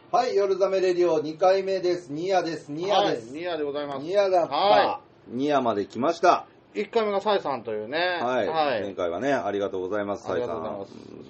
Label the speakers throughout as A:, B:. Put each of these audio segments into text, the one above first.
A: はい、夜ざめレディオ2回目です。ニヤです。ニヤです。
B: ニヤでございます。
A: ニヤだった。
B: は
A: ニヤまで来ました。
B: 1回目がサイさんというね。
A: はい。前回はね、ありがとうございます、サイさん。
B: ありがとうございます。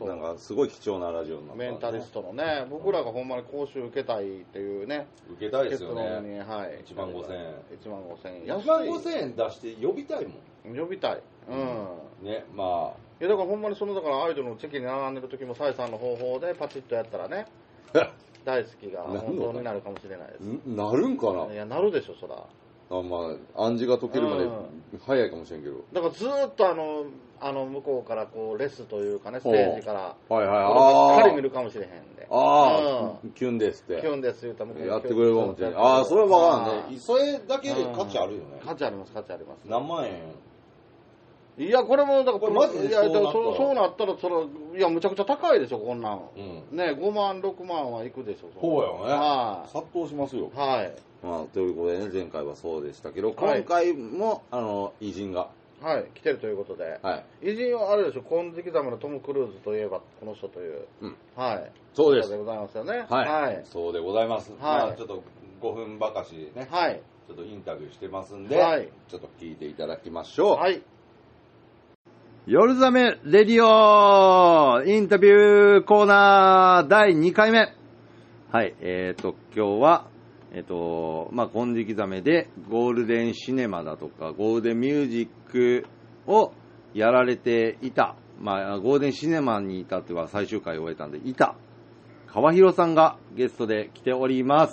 A: なんか、すごい貴重なラジオになった、
B: メンタリストのね、僕らがほんまに講習受けたいっていうね。
A: 受けたいですよね。
B: はい。
A: 1万5000円。
B: 1万5000円。
A: 1万5000円出して呼びたいもん。
B: 呼びたい。
A: ね、まあ。
B: いや、だからほんまにだからアイドルの席に並んでる時もサイさんの方法でパチッとやったらね。大好きが本当になるかもしれないです。
A: なるんかな。
B: いや、なるでしょ、そら。
A: まあ、暗示が解けるまで早いかもしれんけど。
B: だからずーっと向こうからこうレスというかね、ステージから、
A: はいはい、
B: ああ。しっかり見るかもしれへんで。
A: キュンですって。
B: キュンです言うたら
A: やってくれるかもしれない。ああ、それはわからんね。それだけで価値あるよね。
B: 価値あります、価値あります。
A: 何万円？
B: いや、これも、だから、
A: マジで
B: そうなったら、いや、むちゃくちゃ高いでしょ、こんなん。ね、5万、6万はいくでしょ、
A: そうよね。
B: はい。
A: 殺到しますよ。
B: はい。
A: まあ、ということでね、前回はそうでしたけど、今回も、偉人が。
B: はい、来てるということで。
A: はい。
B: 偉人はあれでしょ、金色様のトム・クルーズといえば、この人という。はい。
A: そうです。
B: そうでございますよね。
A: はい。そうでございます。
B: はい。
A: ちょっと5分ばかしね。
B: はい。
A: ちょっとインタビューしてますんで、
B: はい。
A: ちょっと聞いていただきましょう。
B: はい。
A: 夜ざめレディオインタビューコーナー第2回目。はい、今日は、まあ、金色ざめでゴールデンシネマだとか、ゴールデンミュージックをやられていた、まあ、ゴールデンシネマに至っては最終回を終えたんで、川広さんがゲストで来ております。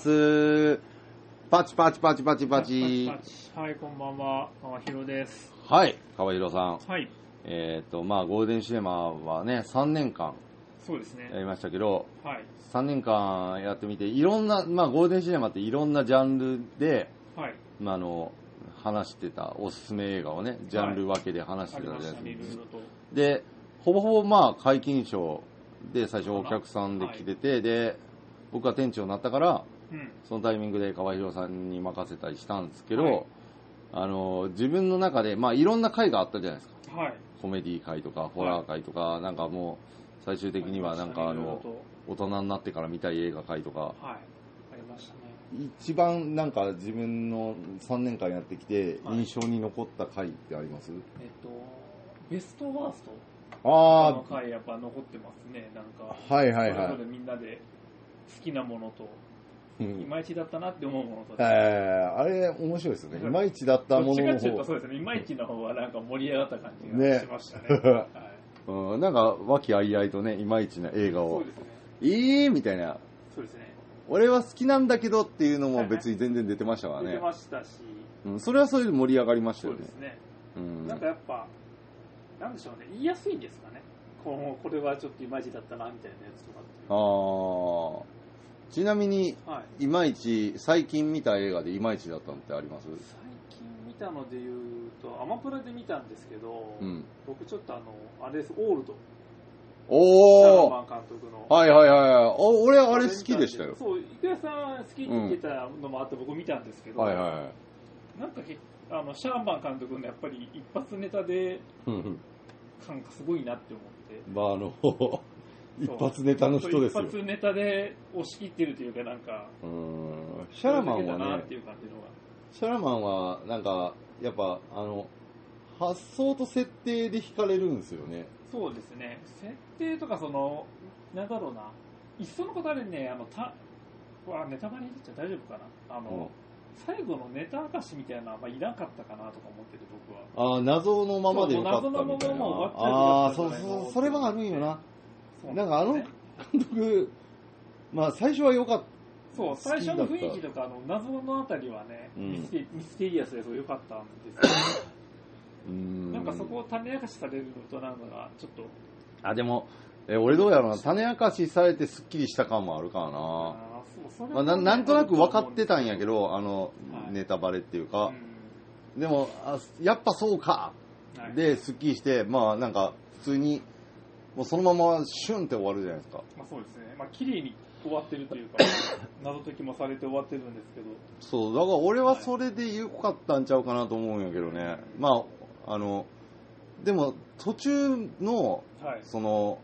A: パチパチパチパチパチ。
C: はい、こんばんは、川広です。
A: はい、川広さん。
C: はい。
A: まあ、ゴールデンシネマはね、3年間
C: そうですね。
A: やりましたけど、
C: はい、
A: 3年間やってみて、いろんな、まあ、ゴールデンシネマっていろんなジャンルで、
C: はい、
A: まあ、話してたおすすめ映画をね、ジャンル分けで話してたじゃないですか。で、ほぼほぼまあ、皆勤賞で最初お客さんで来てて、はい、で、僕が店長になったから、そのタイミングで川広さんに任せたりしたんですけど、はい、自分の中で、まあ、いろんな回があったじゃないですか。はい、コメディ回とか、ホラー回とか、はい、なんかもう、最終的にはなんか大人になってから見たい映画回とか、はい、
C: ありましたね。
A: 一番なんか自分の3年間やってきて印象に残った回ってあります？
C: ベストワーストの回やっぱ残ってますね。なんか、
A: はいはいはい。
C: それぞれみんなで好きなものと、いまいちだったなって思うものと、
A: あれ面白いですよね。いまいちだったものの方。
C: そうですね。いまいちの方はなんか盛り上がった感じがしましたね。
A: はい、なんか和気あいあいとね、いまいちな映画を、そうですね、みたいな、
C: そうですね、
A: 俺は好きなんだけどっていうのも別に全然出てましたからね。
C: 出てましたし、
A: それはそれで盛り上がりましたよね。
C: そうですね。なんかやっぱなんでしょうね、言いやすいんですかね。これはちょっといまいちだったなみたいなやつとかって。
A: ちなみに、いまいち最近見た映画でいまいちだったのってあります？
C: 最近見たので言うとアマプラで見たんですけど、僕ちょっとあれです、オールド、シャーマン監督の、はいはいはい、
A: 俺あれ好きでしたよ。
C: そう、郁谷さん好きって言ってたのもあって僕見たんですけど、なんかシャーマン監督のやっぱり一発ネタで感がすごいなって思って、
A: まあ一発ネタの人ですよ。
C: 一発ネタで押し切ってるというか、なんか
A: シャラマンはね、
C: シ
A: ャラマンはなんかやっぱ発想と設定で惹かれるんですよね。
C: そうですね。設定とかなんだろうな。いっそのことあれね、ネタバレ言っちゃ大丈夫かな。最後のネタ明かしみたいなのはいらんかったかなとか思ってて、僕は。
A: 謎のままでよかったみたいな。
C: 謎のままも終わっちゃう。
A: そう、それはあるんよな。なんか監督、まあ最初は良かった。
C: そう、最初の雰囲気とか謎のあたりはね、ミステリアスで良かったんですけど、なんかそこを種明かしされるのとなんかがちょっと。
A: でも、俺どうやろうな、種明かしされてスッキリした感もあるからな。なんとなく分かってたんやけど、ネタバレっていうか、でもやっぱそうかでスッキリして、まあなんか普通にもうそのままシュンって終わるじゃないですか。
C: まあそうですね。まあ綺麗に終わってるというか、謎解きもされて終わってるんですけど。
A: そう、だから俺はそれで良かったんちゃうかなと思うんやけどね。まあでも途中の、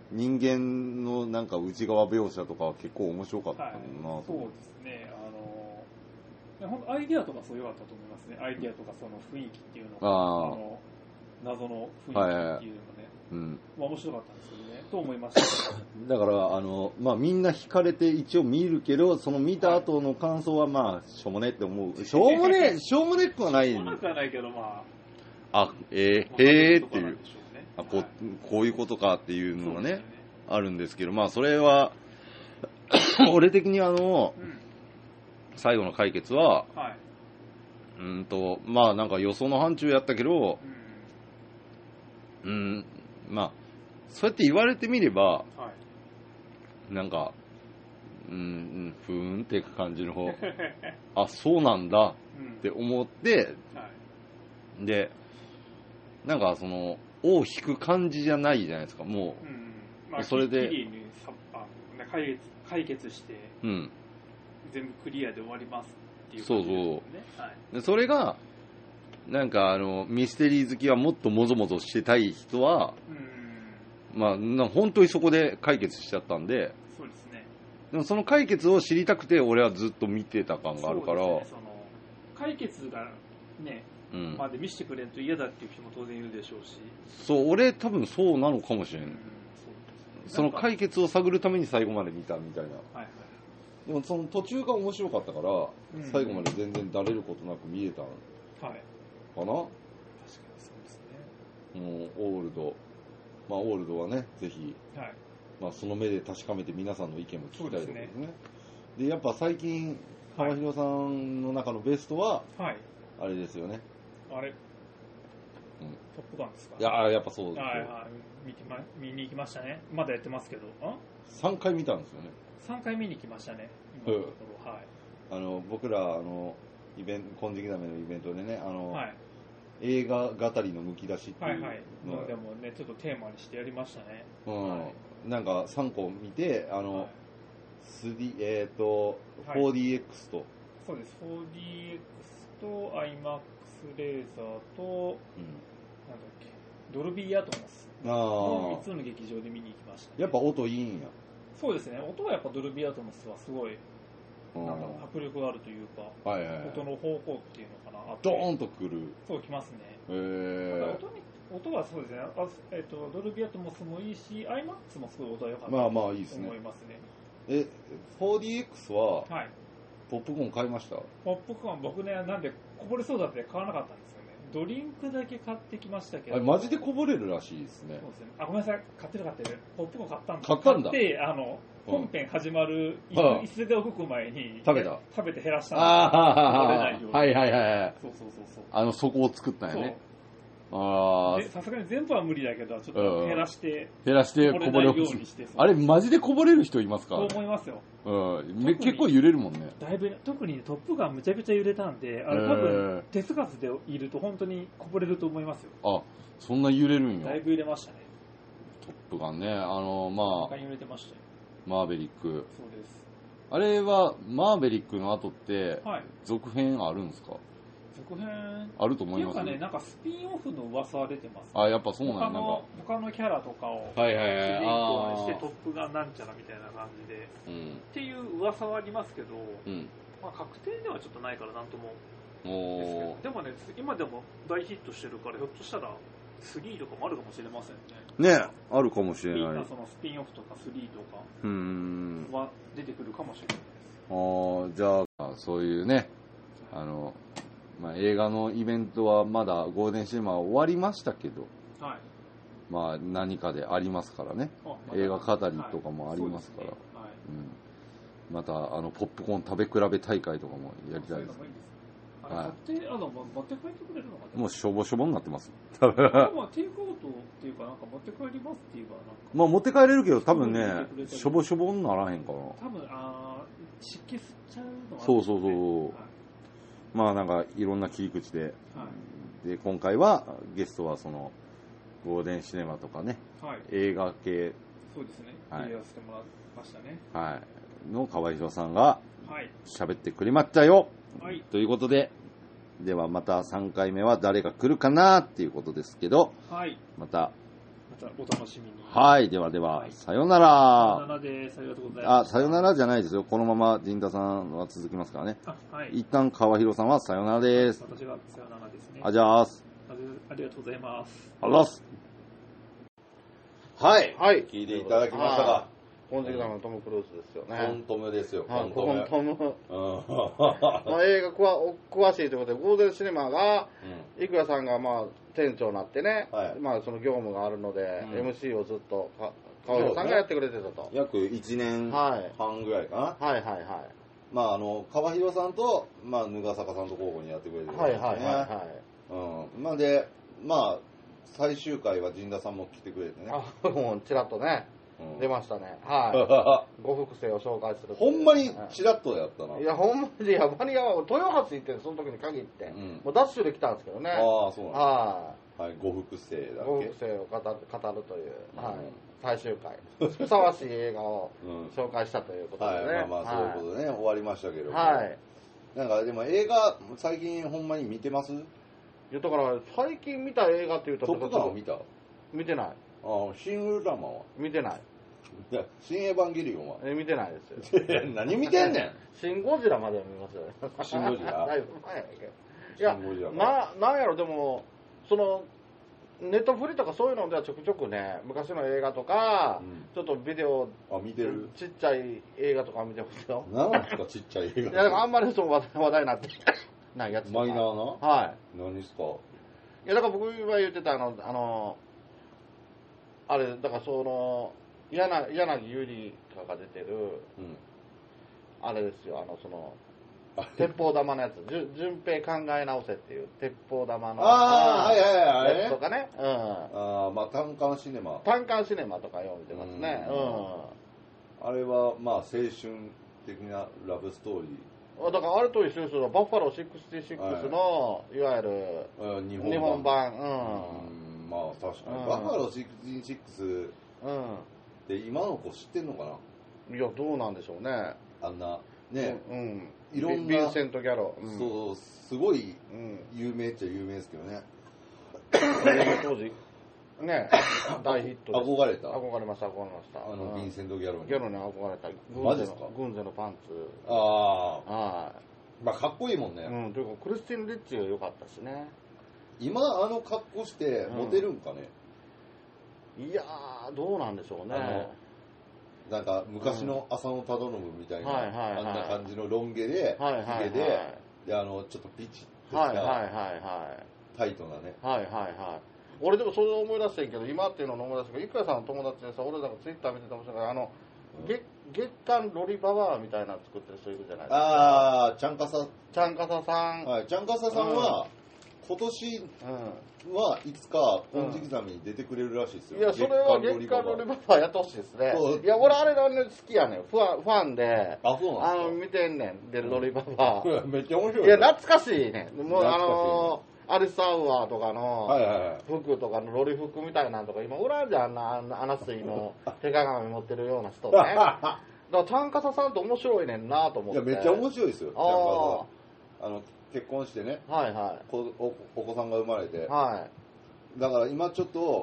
A: 人間のなんか内側描写とかは結構面白かったなと、
C: そうですね。本当アイディアとかそう良かったと思いますね。アイディアとかその雰囲気っていうのが、謎の雰囲気っていうのね、面白かったんですけどね、と思いました。
A: だからまあ、みんな惹かれて一応見るけど、その見た後の感想はまあしょうもねって思う。しょうもねくはない。
C: しょうもなくはないけど、ま
A: あ、へーっていう。こういうことかっていうのがね、あるんですけど、まあそれは俺的に最後の解決は、まあなんか予想の範疇やったけど、まあそうやって言われてみれば、なんかふーんっていく感じの方あ、そうなんだって思って、でなんかその尾を引く感じじゃないじゃないですか、もう、それで
C: きれいに解決して、全部クリアで終わりますっていう感じですね。
A: でそれがなんかミステリー好きはもっともぞもぞしてたい人は、まあ本当にそこで解決しちゃったんで、
C: そうですね。
A: でもその解決を知りたくて俺はずっと見てた感があるから、
C: その解決がね、まで見せてくれんと嫌だっていう人も当然いるでしょうし、
A: そう俺多分そうなのかもしれん、その解決を探るために最後まで見たみたいな、でもその途中が面白かったから、最後まで全然だれることなく見れたかな、確かにそうですね。オールド、まあオールドはね、ぜひ、まあその目で確かめて皆さんの意見も聞きたいところですね。でやっぱ最近浜広さんの中のベストは、あれですよね。
C: あれ、トップガンですか。
A: いややっぱそうですよ。
C: 見に行きましたね。まだやってますけど、
A: 3回見たんですよね。
C: 3回見に来ましたね。今のところ、
A: 僕ら金色ダメのイベントでね、映画語りのむき出しっていうの
C: でもねちょっとテーマにしてやりましたね。
A: なんか3個見て4DX と、
C: そうです。 4DX と IMAX レーザーと、なんだっけ、ドルビーアトモスの3つの劇場で見に行きました、ね。
A: やっぱ音いいんや。
C: そうですね。音はやっぱドルビーアトモスはすごい迫力があるというか、音の方向っていうのかな、
A: ドーンとくる。
C: そうきますね。音はそうですね。ドルビーアトモスもいいし、IMAX もすごい音は良かったと思いますね。
A: 4DX は、ポップコーン買いました？
C: ポップコーン僕ね、なんでこぼれそうだって買わなかったんですよね。ドリンクだけ買ってきましたけど。
A: マジでこぼれるらしいですね。
C: そうですね。ごめんなさい、買ってる。ポップコーン買ったんです。
A: 買ったんだ。
C: 買って本編始まる椅子が動く前に食べて減らしたんです。
A: そう。そこを作ったんやね。
C: さすがに全部は無理だけど、ちょっと減らして
A: こぼれようにして。あれマジでこぼれる人いますか？
C: そう思いますよ。
A: 結構揺れるもんね。
C: だいぶ、特にトップガンむちゃくちゃ揺れたんで、多分手つかずでいると本当にこぼれると思いますよ。
A: あ、そんな揺れるんや。
C: だいぶ揺れましたね。
A: トップガンね、
C: 揺れてましたよ。
A: マーベリック。
C: そうです。
A: あれはマーベリックの後って続編あるんですか？
C: 続編
A: あると思います。
C: っていうかね、なんかスピンオフの噂は出てます、ね。
A: やっぱそうなんだ。
C: 他のキャラとかを
A: 主人
C: 公にしてトップガンなんちゃらみたいな感じで、っていう噂はありますけど、確定ではちょっとないからなんともですけど、でもね、今でも大ヒットしてるから、ひょっとしたら3とかもあるかもしれませんね。
A: ね、あるかもしれない。
C: そのスピンオフとか3とかは出てくるかもしれないです。
A: じゃあそういうね、映画のイベントはまだゴールデンシネマは終わりましたけど、何かでありますからね。映画語りとかもありますから、またポップコーン食べ比べ大会とかもやりたいです。
C: 持って帰ってくれるのかな。
A: もうしょぼしょぼになってます。
C: テイクアウトっていうか、なんか持って帰りますっていうか、
A: 持って帰れるけど多分ね、しょぼしょぼにならへんかな。
C: 多分湿気吸っちゃうのは、
A: そうなんかいろんな切り口で、で今回はゲストはそのゴールデンシネマとかね、映画系、
C: そうですね、やらせてもらいましたね。
A: の川広さんが喋ってくれましたよ。ということで、ではまた3回目は誰が来るかなっていうことですけど、また
C: お楽しみに。
A: はい、ではでは、さよなら。
C: さよならです。ありがとうございます。
A: さよならじゃないですよ。このまま陣田さんは続きますからね。
C: はい。
A: 一旦川広さんはさよならです。
C: 私がさよならですね。
A: ありがと
C: うございます。
A: ありがとうございます。はい。
B: はい。
A: 聞いていただきましたか。
B: 本日のトム・クルーズですよね。
A: コントムですよ、
B: コントム。映画詳しいということで、ゴールデンシネマが、生倉さんが店長になってね、その業務があるので、MC をずっと川広さんがやってくれてたと。
A: 約1年半ぐらいかな。はいはいはい。川広さんと、ぬがさかさんと交互にやってくれてるんですね。はいはいはい。で、最終回は陣田さんも来てくれてね。
B: もうちらっとね。出ましたね。はい。ご複製を紹介する。
A: ほんまにチラッとやったな。
B: いや、ほんまに、豊橋行ってその時に限って、もうダッシュで来たんですけどね。
A: ああ、そうなんですはい。ご複製だっけ。
B: ご複製を語るという、最終回。ふさわしい映画を紹介したということでね。
A: そういうことでね、終わりましたけど。はい。なんか、でも映画、最近ほんまに見てます？い
B: や、だから、最近見た映画っていうと、
A: トップガンを見た？
B: 見てない。
A: シン・ウルトラマンは？
B: 見てない。
A: いや、新エヴァンゲリオンは
B: 見てないですよ。
A: 何見てんねん。
B: シン・ゴジラまでは見ますよね。
A: シン・ゴジラ
B: いや、なんやろ、でも、ネットフリとかそういうのではちょくちょくね、昔の映画とか、ちょっとビデオ、
A: 見てる
B: ちっちゃい映画とか見てますよ。
A: 何ですか、ちっちゃい映画。
B: いや、でもあんまり話題になってないやつとか。
A: マイナーな？
B: はい。
A: 何ですか？
B: いや、だから僕が言ってたあれ、だから柳ゆりかが出てる、あれですよ、鉄砲玉のやつ、順平考え直せっていう鉄砲玉のやつとかね。
A: 単館シネマ。
B: 単館シネマとか読んでますね。
A: あれは青春的なラブストーリ
B: ー。だからあれと一緒ですよ、バッファロー66の、いわゆる日本版。
A: 確かに。バッファロー66で今の子知ってんのかな？
B: いや、どうなんでしょうね。
A: あんなね、
B: いろんなヴィンセント・ギャロ。
A: そう、すごい有名っちゃ有名ですけどね。
B: 当時ね、大ヒット。
A: 憧れ
B: ました。
A: ヴィンセント・ギャロに。
B: ギャロに憧れた。
A: マジですか？
B: 軍勢のパンツ。
A: かっこいいもんね。
B: というかクリスティン・リッチが良かったしね。
A: 今格好してモテるんかね？
B: いやー、どうなんでしょうね。
A: なんか昔の浅野忠信みたいな、あんな感じのロン毛で、ヒゲで、ちょっとピチッとしたタイトなね。
B: 俺でもそれを思い出してんけど、今っていうのを思い出したけど、いくらさんの友達でさ、俺なんかツイッター見ててもしれないけど、月刊ロリババアみたいなの作ってる人いるじゃないですか。
A: ちゃんかささん。ちゃんかささんは、今年はいつか金色ザメに出てくれるらしいですよ。
B: いや、それは月刊ロリババアやってほしいですね。いや、俺あれがね、好きやねん。ファンで。
A: そうなんですか？
B: 見てんねん。で、ロリババア。
A: めっちゃ面白い。
B: いや、懐かしいね。もうアリス・アウアーとかの服とかのロリ服みたいなのとか、今、おらんじゃん、アナスイの手鏡持ってるような人ね。だからタンカサさんって面白いねんなと思って。
A: いや、めっちゃ面白いですよ。結婚してね、お子さんが生まれて、だから今ちょっと、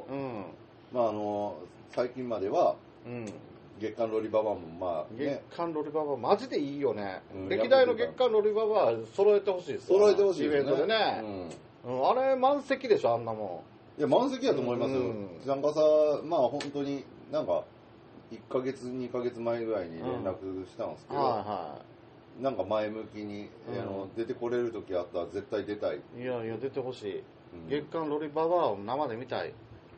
A: 最近までは、月刊ロリババも
B: 月刊ロリババマジでいいよね。歴代の月刊ロリババ揃えてほしいですよ。
A: 揃えてほしい
B: イベントでね。あれ満席でしょ、あんなも
A: ん。いや、満席だと思いますよ。なんかさ、本当になんか1ヶ月2ヶ月前ぐらいに連絡したんですけど、なんか前向きに、出てこれる時あったら絶対出たい。
B: いやいや、出てほしい。月刊ロリババアを生で見たい。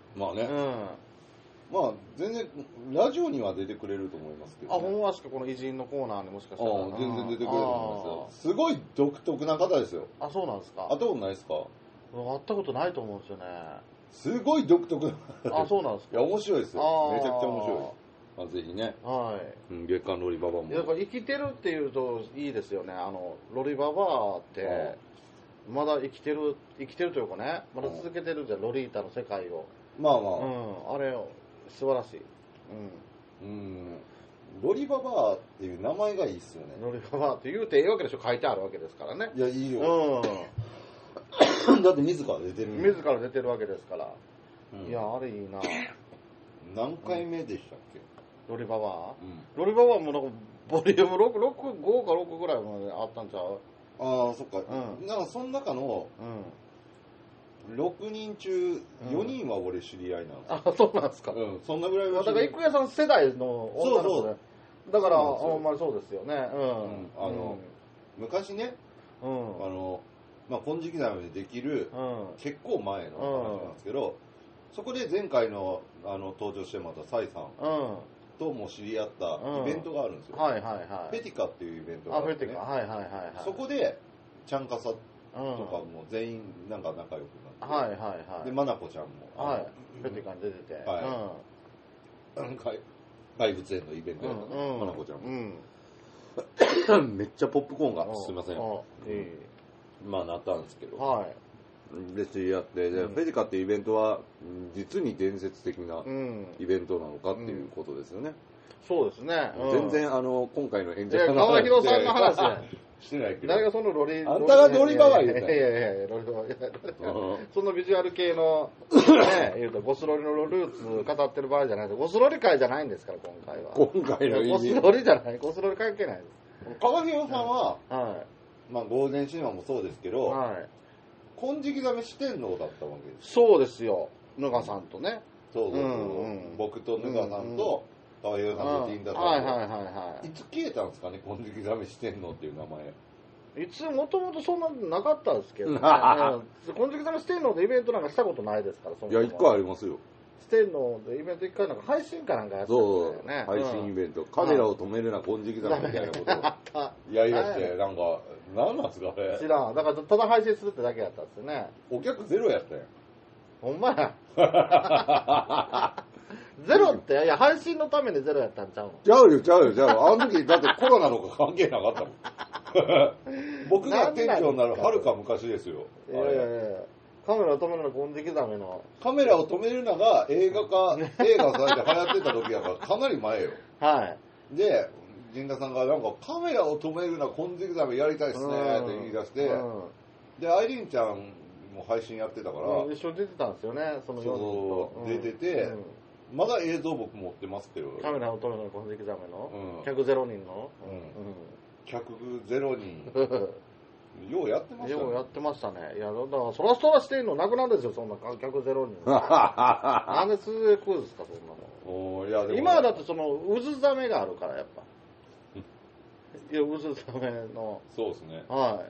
A: 全然ラジオには出てくれると思いますけど、
B: ほんわしかこの偉人のコーナーにもしかしたら
A: 全然出てくれると思いますよ。すごい独特な方ですよ。
B: そうなんですか？
A: 会ったことないですか？
B: 会ったことないと思うんですよね。
A: すごい独特な
B: そうなんですか？
A: いや、面白いですよ。めちゃくちゃ面白い。ぜひね。月刊ロリババも。
B: だから生きてるっていうといいですよね。ロリババアってまだ生きてるというかね、まだ続けてるじゃん、ロリータの世界を。あれ素晴らしい。
A: ロリババアっていう名前がいいっすよね。
B: ロリババアって言うていいわけでしょ、書いてあるわけですからね。
A: いや、いいよ。だって自ら出てる。
B: 自ら出てるわけですから。いや、あれいいな。
D: 何回目でしたっけ？
B: ロリババ
D: うん。
B: ロリババもなんかボリューム6、5か6ぐらいまであったんちゃう？
D: ああ、そっか。
B: うん
D: なんかその中の
B: うん。
D: 6人中4人は俺知り合いなんですよ。
B: あ、そうなんですか。
D: うん、そんなぐらいは
B: だから、郁恵さん世代の女の子で。だから、
D: そう
B: ほんまにそうですよね。
D: 昔ね、まあ、金色鍋でできる、結構前の話なんですけど、そこで前回の登場してもらったサイさんとも知り合ったイベントがあるんですよ。
B: はいはいはい。
D: フェティカっていうイベントがあって、ね、
B: フェティカ、はいはいはい。
D: そこで、ちゃんかさとかも全員なんか仲良くなって、
B: はいはいはい。で、
D: まなこちゃんも、
B: はい、フェティカに出てて、
D: はい。怪物園のイベントやったね、まなこちゃんも。めっちゃポップコーンが、すいません。まあなったんですけど。はい。で、知り合って、フェティカっていうイベントは、実に伝説的なイベントなのかっていうことですよね。
B: そうですね。
D: 全然、今回の演者
B: の話。川広さんの話
D: してないけど。
B: 誰がそのロリ、
D: あんたがロリババ言うた
B: いや、ロリババ。そのビジュアル系の、ね、言うと、ゴスロリのルーツ語ってる場合じゃないで、ゴスロリ会じゃないんですから、今回は。
D: 今回の意味。
B: ゴスロリじゃない、ゴスロリ関係ないです。
D: 川広さんは、まあ、ゴールデンシネマもそうですけど、金色ザメ四天王だったわけです。
B: そうですよ。ぬがさんとね。
D: そう。僕とぬがさんと、川広さんとティンダさんと。
B: はいはいはいはい。
D: いつ消えたんですかね、金色ザメ四天王っていう名前。
B: いつもともとそんななかったんですけど、ね、金色ザメ四天王でイベントなんかしたことないですから、
D: いや、一個ありますよ。
B: 四天王でイベント一回なんか配信かなんかやってたんだよね。
D: 配信イベント。カメラを止めるな、金色ザメみたいなことをやりだして、なんか、何なんすか、あれ。
B: 知らん。だから、ただ配信するってだけやったんですよね。
D: お客ゼロやったやん。
B: ほんまや。ゼロって、いや、配信のためにゼロやったんちゃうの？
D: ちゃうよ。あの時、だってコロナとか関係なかったもん。僕が店長になるはるか昔ですよ。
B: いやいやいや。カメラを止めるの金色ザメの。
D: カメラを止めるのが映画されて流行ってた時やからかなり前よ。
B: はい。
D: で、陣田さんがなんかカメラを止めるのは金色ザメやりたいっすねって言い出して、で、アイリーンちゃんも配信やってたから、
B: 一緒に出てたんですよね、その4人と。
D: 出てて、まだ映像僕持ってますけど。
B: カメラを止めるの金色ザメの客0人の
D: 客0人。ようやってましたね。
B: ようやってましたね。いや、だからそらそらしてんのなくなるんですよ、そんな客0人。なんで続いてくるんですか、そんなの。いやでも今はだってその渦ザメがあるからやっぱ。いや、渦ザメの。
D: そうですね。
B: はい。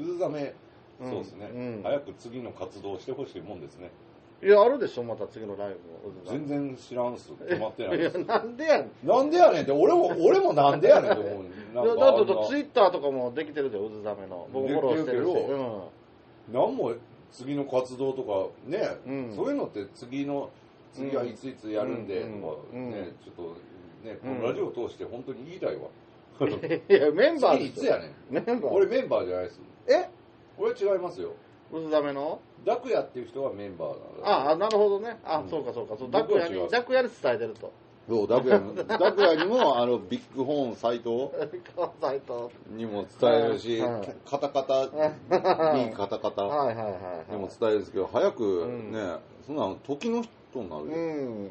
D: 渦ザメ、そうですね。早く次の活動をしてほしいもんですね。
B: いや、あるでしょ、また次のライ
D: ブも。全然知らんす。決まってないです。
B: いや、なんでやねん。
D: なんでやねんって、俺もなんでやねんって思う。
B: だってツイッターとかもできてるじゃん、渦ザメの。僕フォローしてるし。
D: なんも次の活動とかね、そういうのって次はいついつやるんでとかね、ちょっとね、このラジオを通して本当に言いたいわ。
B: いや、メンバー
D: 次いつやねん。俺メンバーじゃないです。俺違いますよ。
B: 渦ザメの
D: ダクヤっていう人はメンバーなん
B: だ。なるほどね。そうか。ダクヤに伝えてると。
D: そう、ダクヤにも、ビッグホーン斎藤にも伝えるし、カタカタにカタカタにも伝えるんですけど、早くね、そんな時の人になるよ。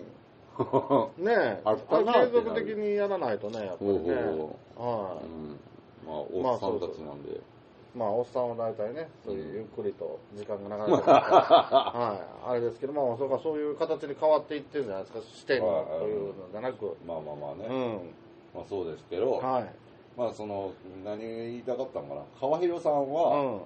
B: ねえ、継続的にやらないとね、やっぱりね。
D: まあ、おっさんたちなんで。
B: まあ、おっさんは大体ね、そういうゆっくりと時間が流れてるはい、あれですけど、まあ、そういう形に変わっていってるんじゃないですか、視点というのじゃなく。
D: まあね。まあ、そうですけど、まあ、何言いたかったのかな。川広さんは、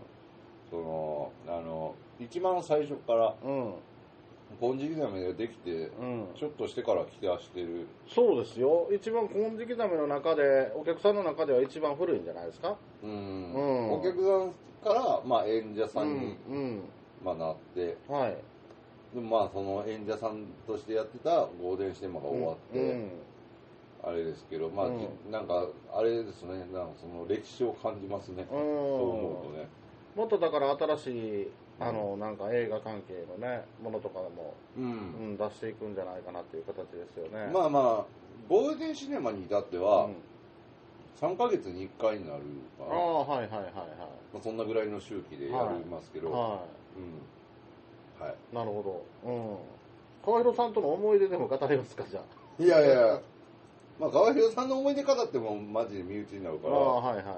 D: 一番最初から、金色ザメができて、ちょっとしてから来てはしてる。
B: そうですよ。一番金色ザメの中で、お客さんの中では一番古いんじゃないですか。
D: お客さんから、まあ、演者さんに、まあ、なって、でもまあ、その演者さんとしてやってたゴールデンシネマが終わって、あれですけど、まあ、なんか、あれですね、なんかその歴史を感じますね。そう思うとね。
B: もっとだから新しい、なんか映画関係のね、ものとかも、出していくんじゃないかなっていう形ですよね。
D: まあまあ、ゴールデンシネマに至っては、3ヶ月に1回になるから、
B: はい。
D: まあ、そんなぐらいの周期でやりますけど、
B: なるほど。 川広さんとの思い出でも語れますか、じゃあ。
D: いやいや、まあ、川広さんの思い出語ってもマジで身内になるから、
B: はいはいはい。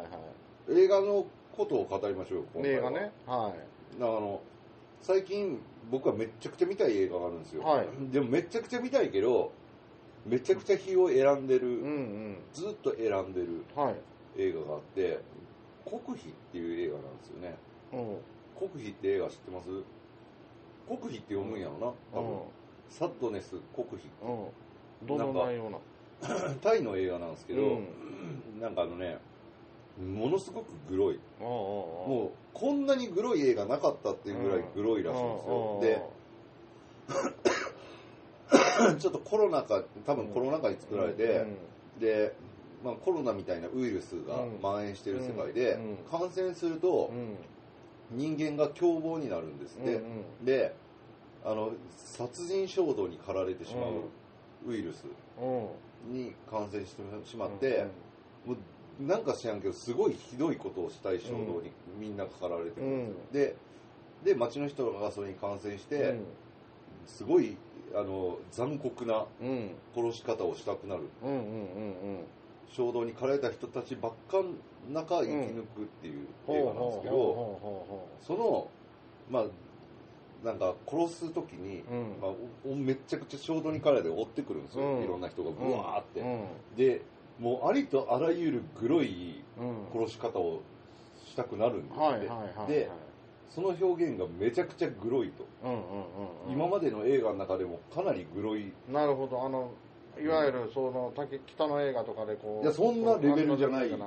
D: 映画のことを語りましょうよ、今回は。
B: 映画ね。はい。
D: 最近僕はめちゃくちゃ見たい映画があるんですよ。はい。でもめちゃくちゃ見たいけど、めちゃくちゃ日を選んでる、ずっと選んでる映画があって、国費っていう映画なんですよね。国費って映画知ってます？国費って読むんやろな、多分。サッドネス国費。
B: どの内容な？
D: タイの映画なんですけど、なんかものすごくグロい。もうこんなにグロい映画なかったっていうぐらいグロいらしいんですよ。でちょっとコロナ禍、多分コロナ禍に作られて、で、まあ、コロナみたいなウイルスが蔓延している世界で、感染すると人間が凶暴になるんですって。で、殺人衝動に駆られてしまうウイルスに感染してしまって、もうなんか知らんけどすごいひどいことをしたい衝動にみんな駆られてるんですよ。で街の人がそれに感染して、すごい残酷な殺し方をしたくなる、衝動に駆られた人たちばっか中生き抜くっていう映画なんですけど、そのまあなんか殺す時に、まあ、めっちゃくちゃ衝動に駆られて追ってくるんですよ、いろんな人がブワーって、でもうありとあらゆるグロい殺し方をしたくなるんですって。でその表現がめちゃくちゃグロいと、今までの映画の中でもかなりグロい。
B: なるほど。いわゆるその北の映画とかでこう、
D: いやそんなレベルじゃないらしいです、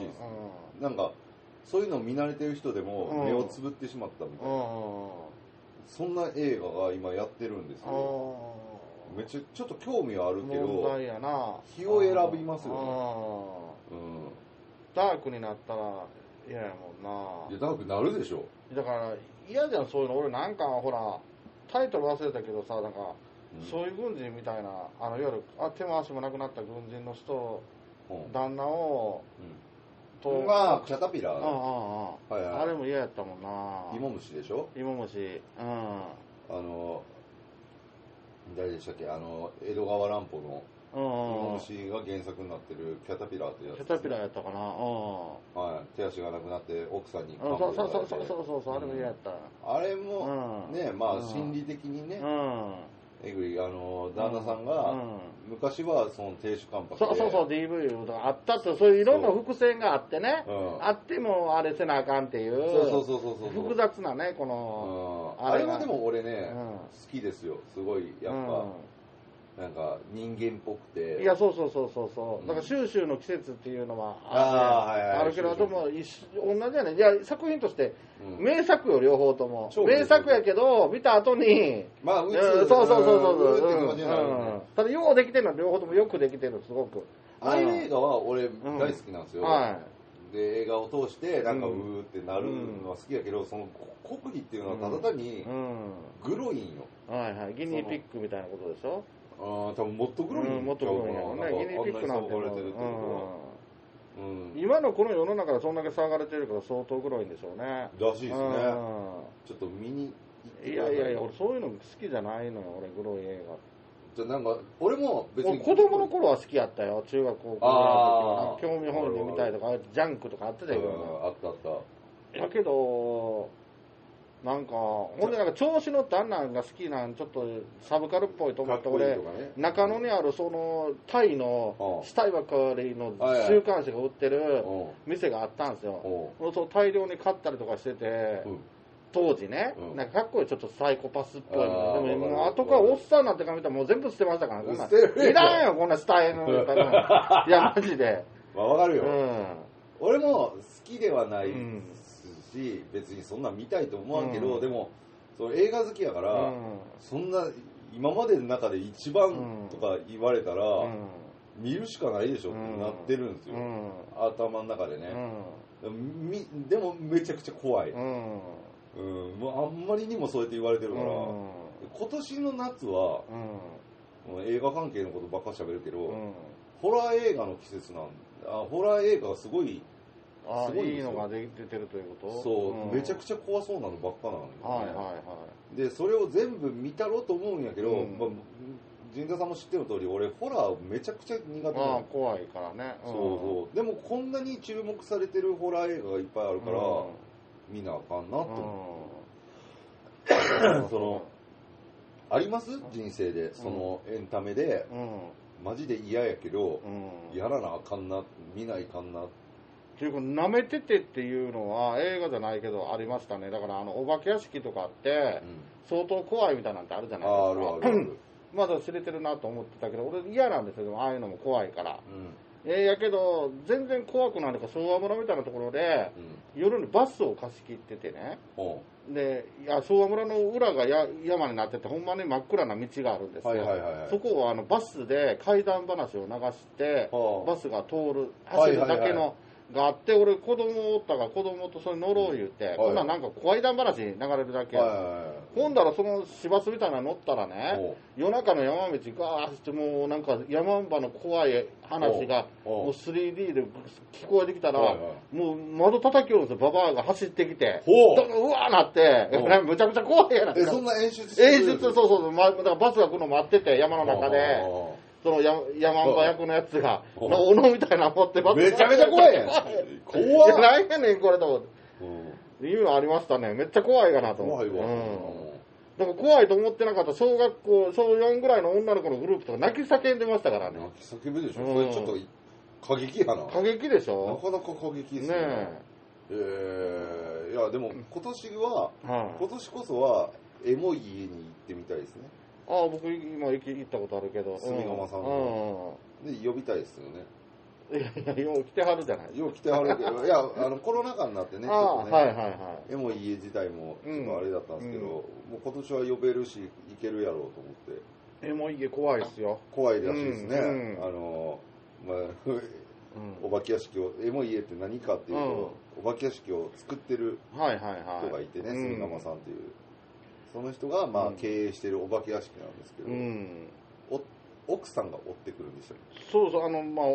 D: なんかそういうのを見慣れてる人でも目をつぶってしまったみたいな、そんな映画が今やってるんですよ。めっちゃちょっと興味はあるけど、
B: 問題やな。
D: 日を選びますよね。
B: ダークになったら嫌やもんな。
D: いやダークなるでしょ。
B: だから嫌じゃん、そういうの。俺なんかほらタイトル忘れたけどさ、なんか、そういう軍人みたいな、いわゆる手も足もなくなった軍人の人、旦那を、
D: まあキャタピラー、
B: あれも嫌やったもんな。
D: 芋虫でしょ。
B: 芋虫。
D: 誰でしたっけ、江戸川乱歩の芋虫が原作になってるキャタピラーってやつ、
B: キャタピラーやったかな。
D: はい、手足がなくなって奥さんに
B: そう、あれも嫌やった。
D: あれもね、まあ心理的にね、えぐい、旦那さんが、昔はその亭主関白で、
B: そう DV とかあったって、そういういろんな伏線があってね、あってもあれせなあかんっていう、複雑なね、この、
D: あれはでも俺ね、好きですよ、すごい、やっぱ。なんか人間っぽくて、
B: いやそうだからシューシューの季節っていうのはあるけど、でも同じやね。いや作品として名作よ、両方とも名作やけど、見た後に
D: まあ
B: そうただようできてるのは両方ともよくできてる、すごく。
D: ああいう映画は俺大好きなんですよ。で映画を通してなんかうーってなるのは好きやけど、その国技っていうのはただ単にグロいんよ。
B: ギニーピックみたいなことでしょ。
D: 多分もっとグロいんちゃうかな。
B: ギニーピックなんて今のこの世の中でそんだけ騒がれてるから相当グロいんでしょうね。
D: らしいですね。ちょっと見に
B: いや俺そういうの好きじゃないのよ、俺グロい映画。
D: じゃなんか俺も別に
B: 子供の頃は好きやったよ、中学高校の時は。興味本位で見たいとかジャンクとかあったじゃん。
D: あった
B: やけどなんかほんでなんか調子乗ってあんなんが好きなん、ちょっとサブカルっぽいと思って、俺中野にあるそのタイの死体ばかりの週刊誌が売ってる店があったんですよ。そう大量に買ったりとかしてて、当時ね、なんかかっこいい、ちょっとサイコパスっぽいの。でももう後からおっさんになってから見たらもう全部捨てましたから、こんないらんよこんな死体の。いやマジで。
D: わかるよ。俺も好きではないし、別にそんな見たいと思わんけど、でもその映画好きやから、そんな今までの中で一番とか言われたら、見るしかないでしょってなってるんですよ、頭の中でね。でもめちゃくちゃ怖い。もうあんまりにもそうやって言われてるから、今年の夏は、映画関係のことばっかり喋るけど、ホラー映画の季節なんだ。ホラー映画がすごいすごい
B: いいのが出てるということ？
D: そう、めちゃくちゃ怖そうなのばっかなのよ、ね。
B: はいはいはい。
D: で、それを全部見たろうと思うんやけど、陣田さんも知ってる通り、俺、ホラーめちゃくちゃ苦手なの。
B: 怖いからね。
D: そうそう。でも、こんなに注目されてるホラー映画がいっぱいあるから、見なあかんなと思って。その、あります人生で、そのエンタメで、マジで嫌やけど、やらなあかんな、見ないかんな。
B: っていうか、舐めててっていうのは映画じゃないけどありましたね。だからお化け屋敷とかって、相当怖いみたいなんてあるじゃないですか。
D: あるあるある。
B: まだ知れてるなと思ってたけど、俺嫌なんですよ、ああいうのも怖いから。やけど、全然怖くないのか、昭和村みたいなところで、夜にバスを貸し切っててね。で、昭和村の裏が山になってて、ほんまに真っ暗な道があるんですよ。そこをバスで怪談話を流して、バスが走るだけの、があって、俺子供おったから子供とそれ乗ろう言うて、こんなんか怪談話流れるだけ。ほんだらその市バスみたいなの乗ったらね、夜中の山道ガーッしてもうなんか山んばの怖い話がもう 3D で聞こえてきたら、もう窓叩きよるんですよ、ババアが走ってきて。うわーなって、むちゃくちゃ怖いやないか。
D: そんな演出
B: そうそう、だからバスが来るの待ってて、山の中で。その山んば役のやつが、斧みたいなの持って
D: めちゃめちゃ怖いやん。怖い。
B: 何やねん、これと思って。いうのありましたね。めっちゃ怖いかなと思って。
D: 怖いわ。
B: だから怖いと思ってなかった小学校、小4ぐらいの女の子のグループとか泣き叫んでましたからね。
D: 泣き叫ぶでしょ。それちょっと過激やな。
B: 過激でしょ。
D: なかなか過激ですね。いや、でも今年こそはエモい家に行ってみたいですね。
B: 僕今行ったことあるけど、
D: 住釜さんので呼びたいですよね。
B: いや、よう来てはるじゃない。
D: よう来てはるけど、いやコロナ禍になってね、ちょっとね、エモい家自体もちょっとあれだったんですけど、もう今年は呼べるし行けるやろうと思って。
B: エモい家怖いですよ。
D: 怖いらしいですね。お化け屋敷を、エモい家って何かっていうと、お化け屋敷を作ってる人がいてね、住釜さんっていう。その人が経営しているお化け屋敷なんですけど、奥さんが追ってくるんですよ。
B: そうそう、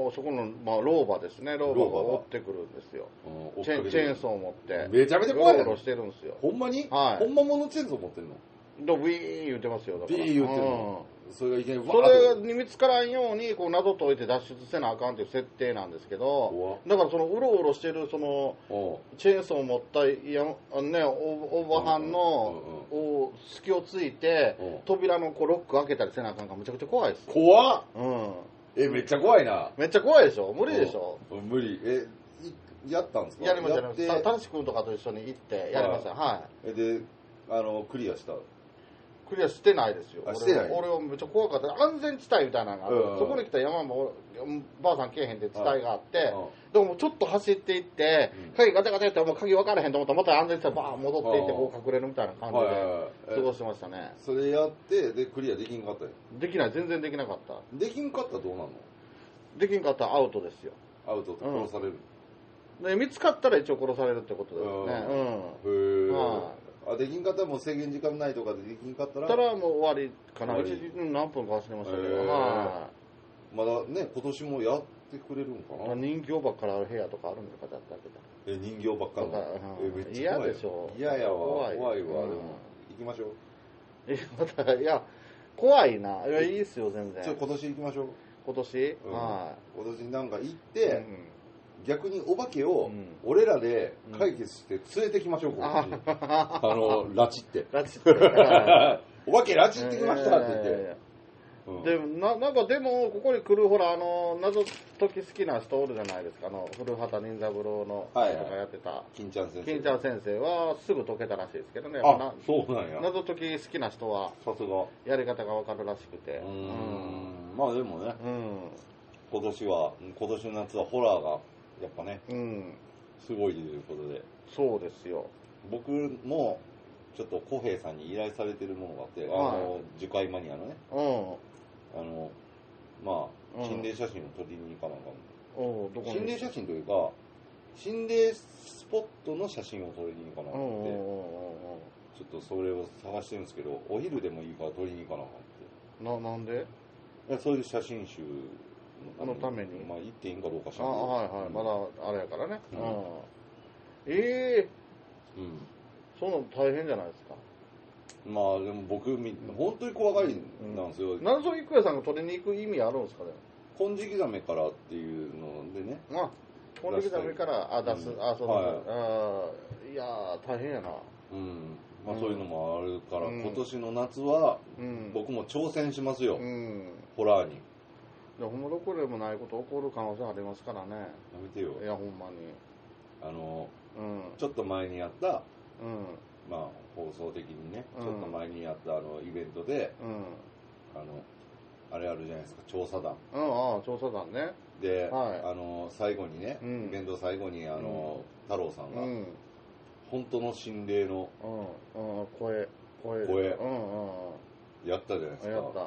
B: そこの老婆ですね。老婆が追ってくるんですよ。チェーンソーを持って。
D: めちゃめちゃ怖い
B: のしてるんですよ。
D: ほんまに？ほんまものチェーンソー持ってるの？
B: ビーン言ってますよ。
D: ビーン言ってるの。それがいきなり
B: それに見つからんようにこう謎解いて脱出せなあかんという設定なんですけど、だからそのうろうろしてるそのチェーンソーを持ったおばはんの隙をついて扉のこうロック開けたりせなあかんからめちゃくちゃ怖いです。
D: 怖っ。めっちゃ怖いな。
B: めっちゃ怖いでしょ。無理でしょ。
D: 無理。やったんですか？
B: やりました。たしくんとかと一緒に行ってやりました。はい。
D: でクリアした。
B: クリアしてないですよ。
D: 俺
B: はめっちゃ怖かった。安全地帯みたいなのがあって、そこに来た山もばあさん来えへんって地帯があって、でもちょっと走っていって、鍵ガチャガチャってもう鍵分からへんと思ったらまた安全地帯バーン戻っていってこう隠れるみたいな感じで過ごしてましたね。
D: それやってでクリアできんかったよ。
B: できない、全然できなかった。
D: できんかったらどうなの？
B: できんかったらアウトですよ。
D: アウトって殺される。
B: で見つかったら一応殺されるってことですね。
D: できんかったらもう制限時間ないとかでできんかったら
B: もう終わりかな。何分か忘れましたけど、
D: まだね今年もやってくれるんかな。
B: 人形ばっかりある部屋とかあるんでかだったけど。
D: 人形ばっかり
B: めっちゃ嫌でしょ。
D: 嫌やわ。怖いわ。行きましょ
B: う。いや怖いな。いやいいっすよ全然。
D: 今年行きましょう。
B: 今年
D: 今年なんか行って逆にお化けを俺らで解決して連れてきましょう、拉致って。お化け拉致ってきましたって言って。
B: でもなんかでもここに来るほら謎解き好きな人おるじゃないですか。古畑任三郎のとかやってた
D: 金ちゃん先
B: 生はすぐ解けたらしいですけどね。
D: そうなんや。
B: 謎解き好きな人は
D: さすが
B: やり方が分かるらしくて。
D: まあでもね、今年の夏はホラーがやっぱね、すごいということで。
B: そうですよ。
D: 僕もちょっと小平さんに依頼されてるものがあって、樹海マニアのね、心霊写真を撮りに行かなあかん。心霊写真というか心霊スポットの写真を撮りに行かなあかんって、ちょっとそれを探してるんですけど、お昼でもいいから撮りに行かなあかんって。
B: なんで？
D: そういう写真集
B: のために。
D: まあ、言っていいんかどうか知ら
B: ない。はいはい。まだ、あれやからね。その大変じゃないですか。
D: まあ、でも僕、本当に怖がりなんですよ。
B: なんでそう郁弥さんが取りに行く意味あるんですかね。
D: 金色ザメからっていうのでね。
B: 金色ザメから出す。いやー、大変やな。
D: まあそういうのもあるから、今年の夏は、僕も挑戦しますよ。ホラーに。
B: ほんまどこでもないこと起こる可能性ありますからね。や
D: めてよ。
B: いや、ほんまに。
D: ちょっと前にやった、まあ放送的にね、ちょっと前にやったイベントで、あれあるじゃないですか、調査団。
B: 調査団ね。
D: で、最後にね、イベント最後に太郎さんが、本当の心霊の
B: 声
D: やったじゃないですか。
B: やった。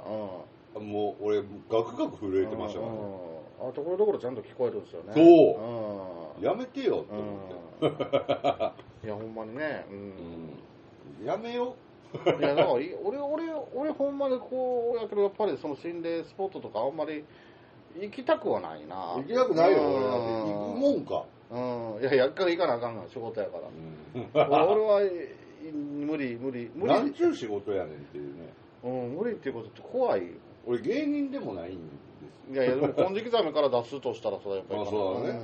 D: もう俺ガクガク震えてましたからね。
B: ところどころちゃんと聞こえるんですよね。
D: そう。やめてよって思って。
B: いやほんまにね。
D: やめよ。
B: いやだから俺ほんまにこうやけどやっぱりその心霊スポットとかあんまり行きたくはないな。
D: 行きたくないよ。俺だって行くもんか。
B: いややっから行かなあかんが仕事やから。俺は無理。
D: なんちゅう仕事やねんっていうね。
B: 無理っていうことって怖い。
D: 俺芸人でもないんです
B: よ。いやでも金色ザメから出すとしたらそれやっぱり。
D: そうだね。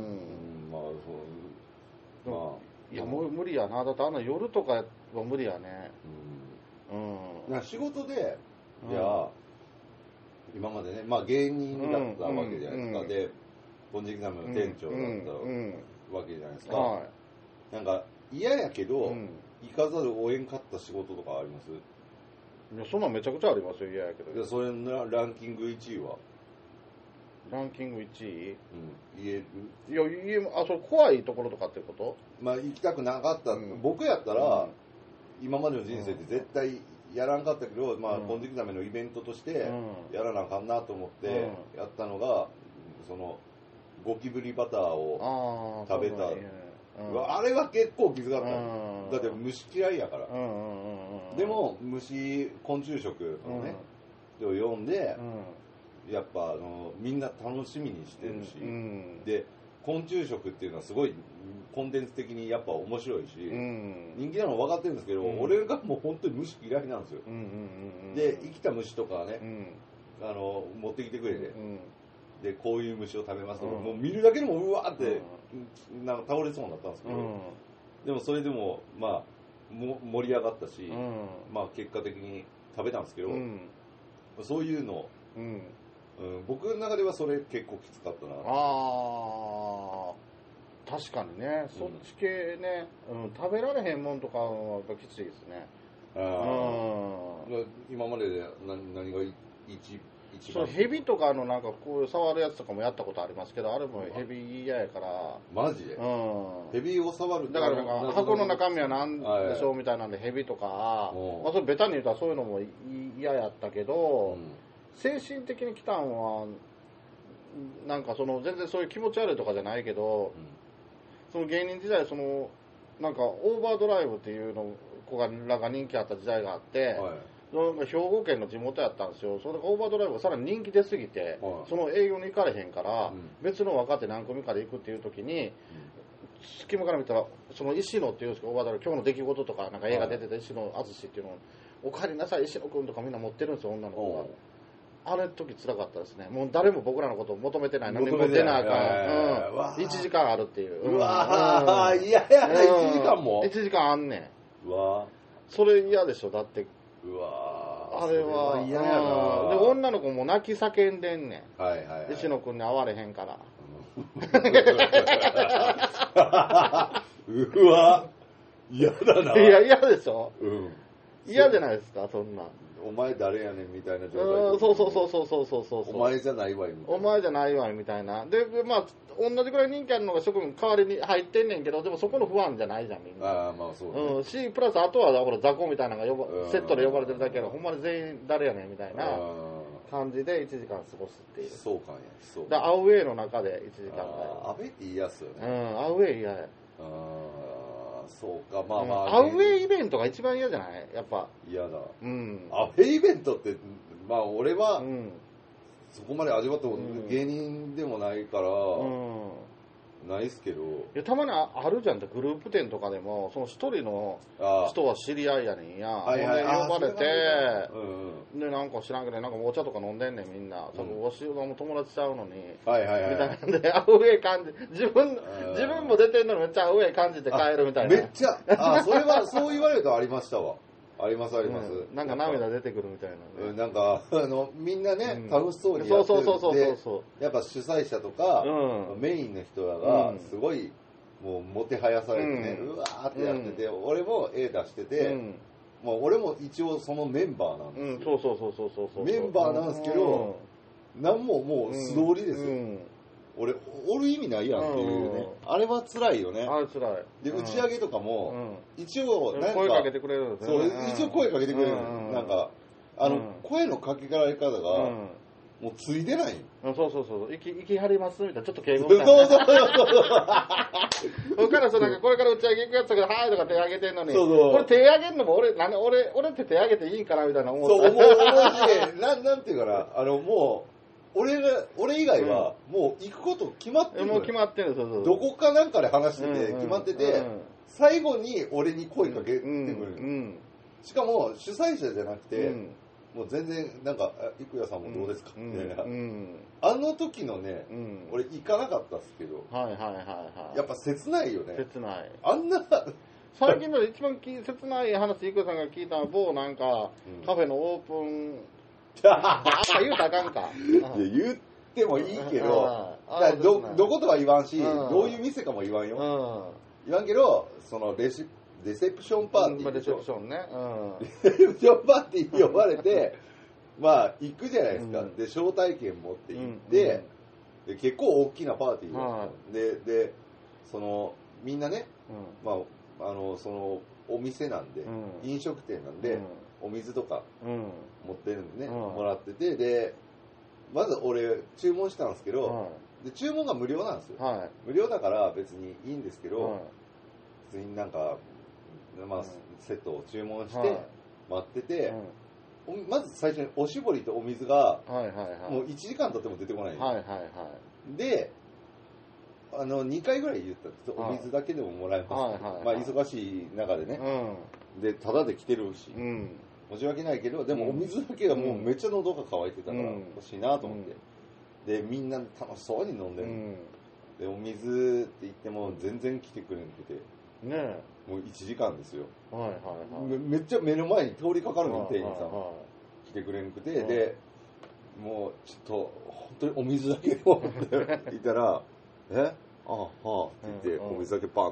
B: いや無理やな。だって夜とかは無理やね。
D: 仕事でじゃあ今までね、まあ芸人だったわけじゃないですか。で金色ザメの店長だったわけじゃないですか。なんか嫌やけど行かざるを得んかった仕事とかあります？
B: いやそんなんめちゃくちゃありますよ。嫌やけど。
D: いやそれのランキング1位は？
B: ランキング1位？
D: 言える？
B: いやそれ怖いところとかってこと？
D: まあ行きたくなかった。僕やったら今までの人生で絶対やらんかったけど、まあ金色ザメのイベントとしてやらなあかんなと思ってやったのがそのゴキブリバターを食べた。あれは結構きつかった。だって虫嫌いやから。でも虫昆虫食のねを読んでやっぱみんな楽しみにしてるし、で昆虫食っていうのはすごいコンテンツ的にやっぱ面白いし、人気なの分かってるんですけど、俺がもう本当に虫嫌いなんですよ。で生きた虫とかね、持ってきてくれて、でこういう虫を食べますとか、もう見るだけでもうわーってなんか倒れそうになったんですけど、でもそれでもまあ盛り上がったし、まあ結果的に食べたんですけど、そういうの、僕の中ではそれ結構きつかったな。
B: 確かにね、そっち系ね、食べられへんもんとかはやっぱきついですね。
D: 今までで何が一番
B: ヘビとかなんかこういう触るやつとかもやったことありますけど、あれもヘビ嫌やから。
D: マジで？ヘビを触る。
B: だからなんか箱の中身は何でしょうみたいなんでヘビとか、まあそれベタに言うたらそういうのも嫌やったけど、精神的に来たんはなんかその全然そういう気持ち悪いとかじゃないけど、その芸人時代なんかオーバードライブっていうの子らが人気あった時代があって、兵庫県の地元やったんですよ。それオーバードライブがさらに人気出すぎて、その営業に行かれへんから、別の若手何組かで行くっていう時に、隙間から見たらその石野っていうんですか、オーバードライブ今日の出来事とかなんか映画出てて、石野淳っていうのをお帰りなさい石野君とかみんな持ってるんですよ、女の子が。あれ時辛かったですね。もう誰も僕らのことを求めてないのにもう出なあかん。1時間あるっていう。
D: うわー、嫌やな、1時間も。
B: 1時間あんねん。
D: うわ
B: それ嫌でしょ、だって。
D: うわ
B: あれは
D: 嫌やな。で
B: 女の子も泣き叫んでんねん。石野君に会われへんから。
D: うわ嫌だな。
B: いや嫌でしょ。嫌じゃないですか、そんな。
D: お前誰やねんみたいな状態。
B: そう
D: お前じゃないわよみたいな。
B: お前じゃないわよみたいな。でまあ同じぐらい人気あるのが諸君代わりに入ってんねんけど、でもそこの不安じゃないじゃんみんな。
D: まあそうね。
B: しプラスあとはほら雑魚みたいなのがセットで呼ばれてるだけやから、ほんまに全員誰やねんみたいな感じで1時間過ごすっていう。
D: そうかね。そう
B: だアウェーの中で1時間
D: アウェーって嫌っすよね。
B: アウェー嫌や。
D: そうか、まあま
B: あ。アウェーイベントが一番嫌じゃないやっぱ。
D: 嫌だ。アウェーイベントって、まあ俺は、 そこまで味わったこと芸人でもないから、ないっすけど。
B: いや、たまにあるじゃんって、グループ展とかでも、その一人の人は知り合いやねんや。ほんで呼ばれて、で、なんか知らんけど、なんかお茶とか飲んでんねん、みんな。そこ、おしも友達ちゃうのに。みたいなんで、アウェイ感じ、自分も出てんのにめっちゃアウェイ感じて帰るみたいな。
D: めっちゃ、それは、そう言われるとありましたわ。あります。
B: なんか涙出てくるみたいな。
D: なんか、みんなね、楽しそうにやってるんで、やっぱ主催者とか、メインの人らが、すごい、もう、もてはやされてね、うわーってやってて、俺も絵出してて、もう俺も一応そのメンバーなんですよ。
B: そう。
D: メンバーなんですけど、なんももう素通りですよ。俺、おる意味ないやんっていうね。あれは辛いよね。
B: あれ辛い。
D: で、打ち上げとかも、一応、なんか、
B: 声かけてくれるんですね。
D: そう、一応声かけてくれる。なんか、声のかけられ方が、もうついてない。
B: そう。行きはりますみたいな、ちょっと敬語みたいな。そう。そっからなんかこれから打ち上げ行くやつが、はいとか手挙げてんのに、これ手挙げんのも俺って手挙げていいんかなみたいな思って。
D: そう、思うし、なんていうかな、もう、俺以外は、もう行くこと決まってる。
B: もう決まってるんですよ。
D: どこかなんかで話してて、決まってて、最後に俺に声かけてくる。しかも、主催者じゃなくて、もう全然、なんか、郁也さんもどうですかみたいな。あの時のね、俺行かなかったっすけど、やっぱ切ないよね。
B: 切ない。
D: あんな、
B: 最近の一番切ない話、郁也さんが聞いたのは、某なんか、カフェのオープン、言うたらあかんか。
D: 言ってもいいけど、どことは言わんし、どういう店かも言わんよ。言わんけど、そのレセプションパーティー。
B: レセプションね。
D: レセプションパーティーに呼ばれて、まあ、行くじゃないですか。で、招待券持って行って、で結構大きなパーティーで、その、みんなね、まあ、その、お店なんで、飲食店なんで、お水とか持ってるんでね、もらってて、で、まず俺注文したんですけど、で注文が無料なんですよ。無料だから別にいいんですけど、普通になんか、まあ、セットを注文して待ってて、まず最初におしぼりとお水が、もう1時間経っても出てこない。で、2回ぐらい言ったんです。お水だけでももらえますか。まあ忙しい中でね。で、タダで来てるし、申し訳ないけど、でもお水だけがもうめっちゃ喉が渇いてたから欲しいなと思って。で、みんな楽しそうに飲んでる。で、お水って言っても全然来てくれなくて。もう1時間ですよ。めっちゃ目の前に通りかかるのに店員さん。来てくれなくて、で、もうちょっと、本当にお水だけをっていたら、はあって言って、お水だけパンって。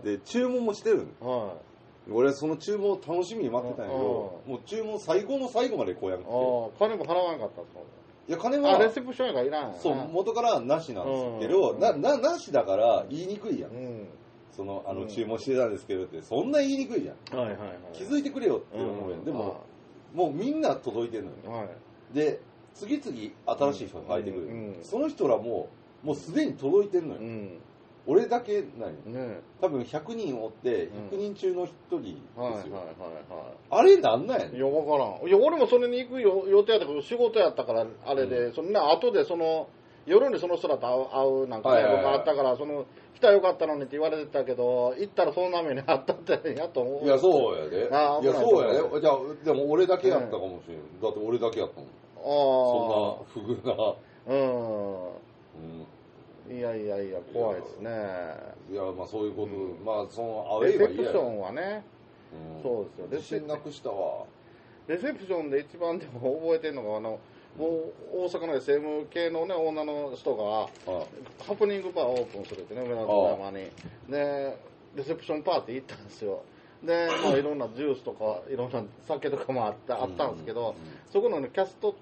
D: で、注文もしてるの。俺その注文を楽しみに待ってたんやけど、もう注文最後の最後までこうやって。
B: 金も払わなかったんですか？
D: いや、金は。
B: レセプションがいらん。
D: そう、元からなしなんですけど、なしだから言いにくいやん。その、注文してたんですけどって、そんな言いにくいやん。気づいてくれよって思うやん。でも、もうみんな届いてるのよ。で、次々新しい人が入ってくる。その人らもうすでに届いてるのよ。俺だけなんよ。多分100人おって、100人中の1人ですよ。あれなんなんやねん。
B: いや、わからん。いや、俺もそれに行く予定やったけど、仕事やったから、あれで、そのね、後で夜にその人らと会うなんかね、僕あったから、来たらよかったのにって言われてたけど、行ったらその波にあったってやと思う。
D: いや、そうやで。いや、そうやで。じゃあ、でも俺だけやったかもしれん。だって俺だけやったもん。そんな不遇な。
B: いや、怖いですね。
D: いや、まあそういうこと、まあそのアウェイは嫌や。
B: レセプションはね、そうですよ。
D: 自信なくしたわ。
B: レセプションで一番でも覚えてるのが、もう大阪の SM 系のね、女の人が、ハプニングバーオープンするってね、梅田山に。で、レセプションパーティー行ったんですよ。で、まあいろんなジュースとか、いろんな酒とかもあったんですけど、そこのね、キャストって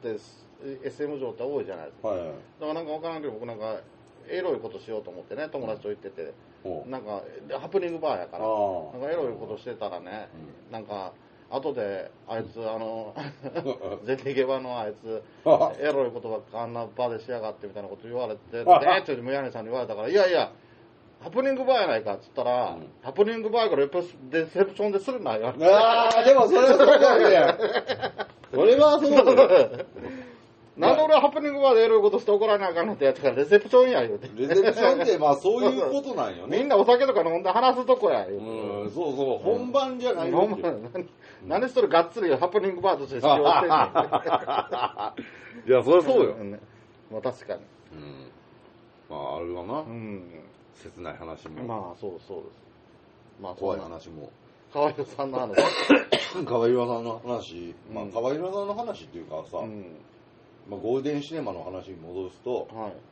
B: SM 上って多いじゃないですか。だからなんかわからんけど、僕なんか、エロいことしようと思ってね、友達と行ってて、なんか、ハプニングバーやから、なんかエロいことしてたらね、なんか、後で、あいつ、ゼニゲバのあいつ、エロいことばっかあんな場でしやがってみたいなこと言われて、って宮根さんに言われたから、いやいや、ハプニングバーやないかっつったら、ハプニングバーからレセプションでするなよ。
D: でもそれはそうだよ。それはそうだよ。
B: なんで俺はハプニングバーでエロいことして怒らなあかんのってやつからレセプションや言うて。
D: レセプションってまあそういうことなんよね。
B: みんなお酒とか飲んで話すとこや言うて。
D: そうそう、本番じゃないよ。
B: 何でそれがっつりハプニングバーとして使用してんねん。
A: いや、そりゃそうよ。
B: まあ確かに。
D: まああるわな。切ない話も。
B: まあそうです。まあ
D: 怖い話も。
B: 川岩さんの話。
D: 川岩さんの話、まあ川岩さんの話っていうかさ、まあゴールデンシネマの話に戻すと、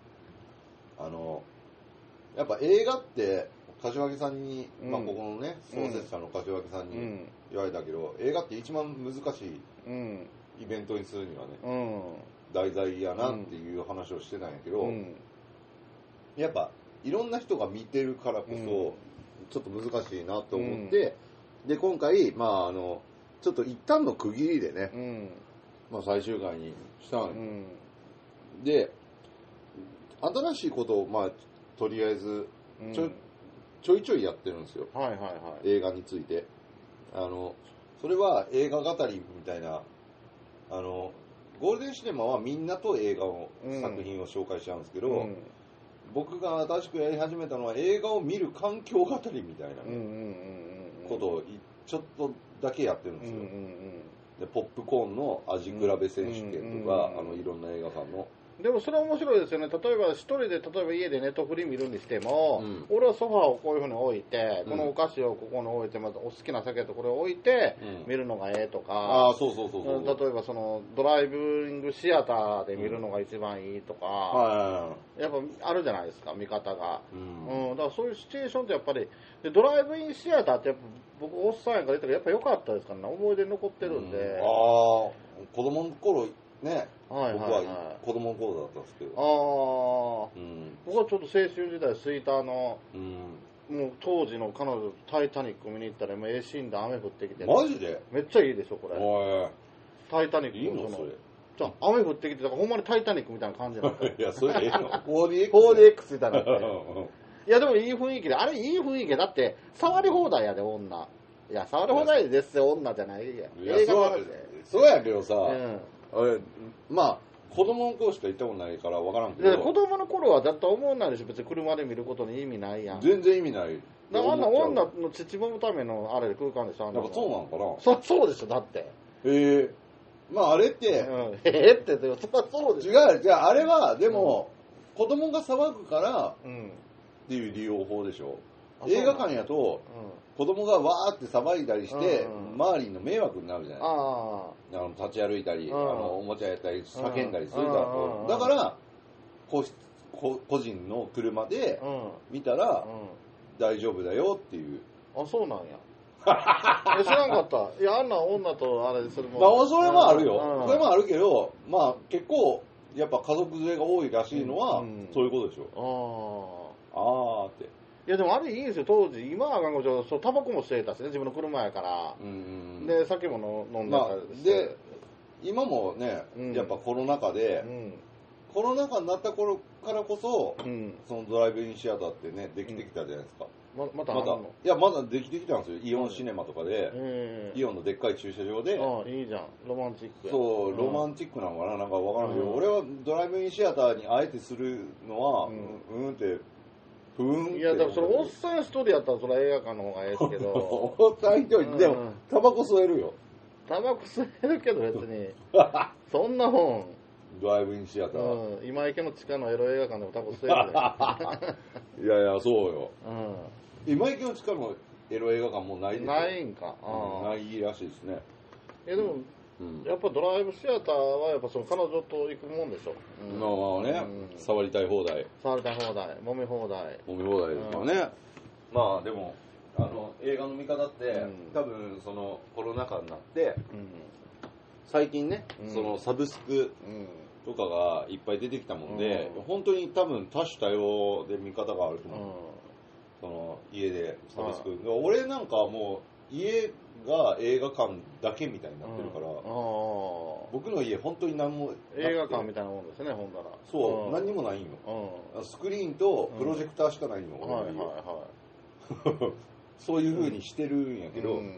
D: やっぱ映画って柏木さんに、まあここのね創設者の柏木さんに言われたけど、映画って一番難しいイベントにするにはね、題材やなっていう話をしてたんやけど、やっぱいろんな人が見てるからこそ、ちょっと難しいなと思って、で今回まあちょっと一旦の区切りでね、まあ最終回にしたのよ、で新しいことをまあとりあえずちょいちょいやってるんですよ、映画について。それは映画語りみたいな、ゴールデンシネマはみんなと映画を、作品を紹介しちゃうんですけど、僕が新しくやり始めたのは映画を見る環境語りみたいなことをちょっとだけやってるんですよ。でポップコーンの味比べ選手権とか、いろんな映画館の。
B: でもそれは面白いですよね。例えば一人で例えば家でネットフリ見るにしても、俺はソファーをこういうふうに置いて、このお菓子をここに置いて、またお好きな酒とこれを置いて見るのがええとか、例えばそのドライブイングシアターで見るのが一番いいとか、やっぱあるじゃないですか、見方が。だからそういうシチュエーションってやっぱりでドライブインシアターってやっぱ僕おっさんやから言ったけどやっぱ良かったですからね、思い出に残ってるんで。
D: 子供の頃ね、僕は子供の頃だったんですけど、僕はちょっと青春時代スイーターの、もう当時の彼女タイタニック見に行ったらシーンで雨降ってきて、 マジで
B: めっちゃいいでしょこれ。タイタニック
D: いいのそれ。
B: じゃあ雨降ってきて、だからほんまにタイタニックみたいな感じなんですよ。
D: いやそれええの
B: 4DX みたいな。いやでもいい雰囲気で、あれいい雰囲気だって触り放題やで女。いや触り放題ですよ女じゃないや。映画の話で。
D: そうやけどさ、まあ子供の頃しか行ったことないから分からんけど、
B: 子供の頃はだったら思わないでしょ。別に車で見ることに意味ないやん。
D: 全然意味ない。
B: あんな女の乳もむためのあれ空間でしょ。
D: なんかそうなのかな。
B: そうでしょだって。
D: まああれって、
B: ってそりゃそうでし
D: ょ。違うじゃああれはでも、子供が騒ぐからっていう利用法でしょ。映画館やと子供がわーって騒いだりして周りの迷惑になるじゃないですか。立ち歩いたりおもちゃやったり叫んだりするだから個人の車で見たら大丈夫だよっていう。
B: あ、そうなんや。知らんかった。いや、あんな女とあれするもん。
D: まあそれもあるよ。それもあるけど、まあ結構やっぱ家族連れが多いらしいのはそういうことでしょ。あーって。
B: いやでもあれいいんですよ。当時今は看護師そうタバコも吸えたしね、自分の車やから。で酒も飲んだり
D: で今もね、やっぱコロナ禍で、コロナ禍になった頃からこそ、そのドライブインシアターってねできてきたじゃないですか。またいやまだできてきたんですよ。イオンシネマとかで、イオンのでっかい駐車場で。
B: いいじゃん、ロマンチックや。
D: そうロマンチックなのかな、なんかわからんけど、俺はドライブインシアターにあえてするのはって
B: いやだからそれおっさん一人やったらそれは映画館の方がええですけど
D: おっさん一人でもタバコ吸えるよ。
B: タバコ吸えるけど別にそんなもん
D: ドライブインシアター、
B: 今池の地下のエロ映画館でもタバコ吸える
D: いやいやそうよ、今池の地下のエロ映画館もうないですよ。
B: ないんか、
D: ないらしいですね。
B: でもやっぱドライブシアターはやっぱその彼女と行くもんでしょ。
D: まあね、触りたい放題、
B: 触りたい放題、揉み放題
D: ですからね。まあでも映画の見方って、多分そのコロナ禍になって、最近ね、そのサブスクとかがいっぱい出てきたもんで、本当に多分多種多様で見方があると思う。その家でサブスク、俺なんかもう家が映画館だけみたいになってるから、僕の家本当に何も
B: 映画館みたいなもんですね、ほんなら。
D: そう、何にもないんよ。スクリーンとプロジェクターしかないんよ、そういう風にしてるんやけど、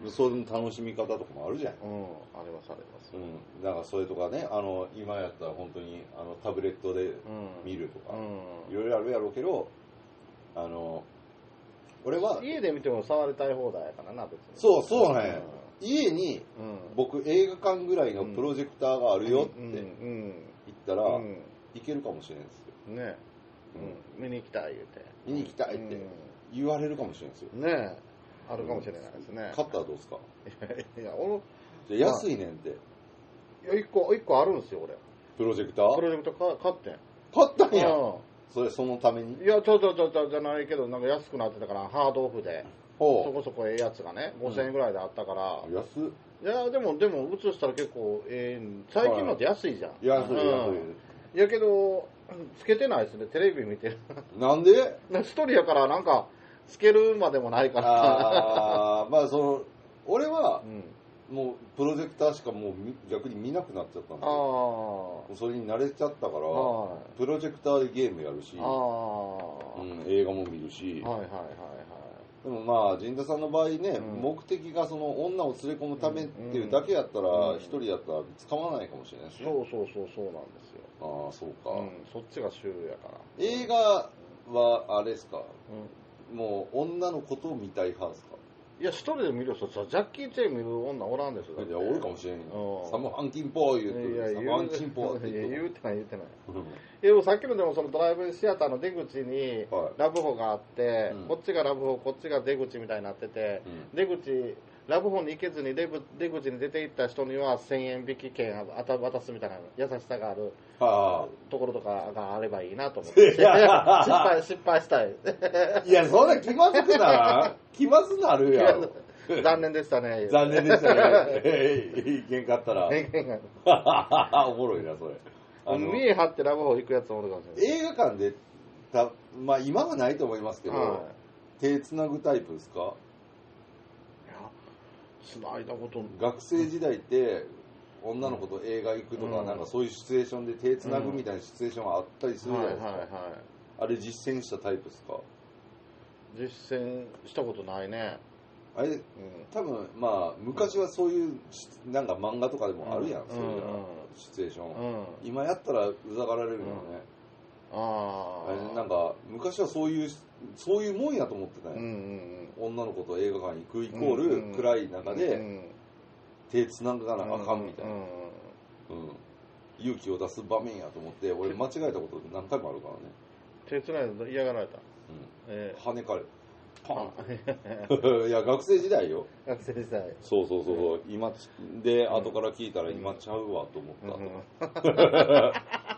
D: その楽しみ方とかもあるじゃん。
B: ありますあります。
D: だからそれとかね、今やったら本当にタブレットで見るとか、いろいろあるやろうけど、俺は
B: 家で見ても触りたい放題やからな、別に。
D: そうなんや。家に、僕映画館ぐらいのプロジェクターがあるよって言ったら、行けるかもしれないですよ。
B: ね見に行きたい言うて。
D: 見に行きたいって言われるかもしれないですよ。
B: ねあるかもしれないですね。
D: 買ったらどうですか？
B: いや、
D: じゃ安いねんって。
B: いや、一個あるんですよ、俺。
D: プロジェクター？
B: プロジェクター買ってん。
D: 買ったんや。そのために？
B: いや、ちょじゃないけど、なんか安くなってたから、ハードオフで。そこそこええやつがね、5000円ぐらいであったから。
D: 安っ。
B: いや、でも映したら結構最近のって安いじゃん。
D: 安い。
B: いやけど、つけてないですね、テレビ見てる。
D: なんで？
B: 一人やから、なんか、つけるまでもないから。
D: まあ俺は、もうプロジェクターしかもう逆に見なくなっちゃったんで、それに慣れちゃったから、プロジェクターでゲームやるし、映画も見るし、でもまあ陣田さんの場合ね、目的がその女を連れ込むためっていうだけやったら、一人やったら使わないかもしれないですね。
B: そうなんですよ。
D: そうか。
B: そっちが主やから。
D: 映画はあれですか、もう女のことを見たい派ですか？
B: いや、一人で見る人、ジャッキー・チェン見る女おらんですよ。
D: いや、おるかもしれんよ。サム・ハンキンポー言うて、サム・ハンキンポーって
B: 言うてない。でもさっきのでもそのドライブシアターの出口にラブホがあって、こっちがラブホ、こっちが出口みたいになってて、ラブホに行けずに出口に出て行った人には1000円引き券渡すみたいな優しさがあるところとかがあればいいなと思って。失敗したい。
D: いや、そんな気まずくなるやろ。
B: 残念でしたね。
D: 残念でしたね。いけんかったら。おもろいな、それ。
B: 見え張ってラブホ行くやつもおるかもしれない。
D: 映画館で、まあ今はないと思いますけど、手つなぐタイプですか？
B: つないだこと。
D: 学生時代って女の子と映画行くとか、なんかそういうシチュエーションで手つなぐみたいなシチュエーションがあったりするじゃないですか。あれ実践したタイプですか？
B: 実践したことないね。
D: あれ、多分まあ昔はそういうなんか漫画とかでもあるやん、そういうシチュエーション。今やったらうざがられるよね。あれなんか昔はそういうもんやと思ってたよ。女の子と映画館行くイコール暗い中で手つながなあかんみたいな、勇気を出す場面やと思って俺間違えたこと何回もあるからね。
B: 手つないだ嫌がられた。
D: 跳ねかれパンいや学生時代よ。
B: 学生時代。
D: そう今で後から聞いたら今ちゃうわと思ったとか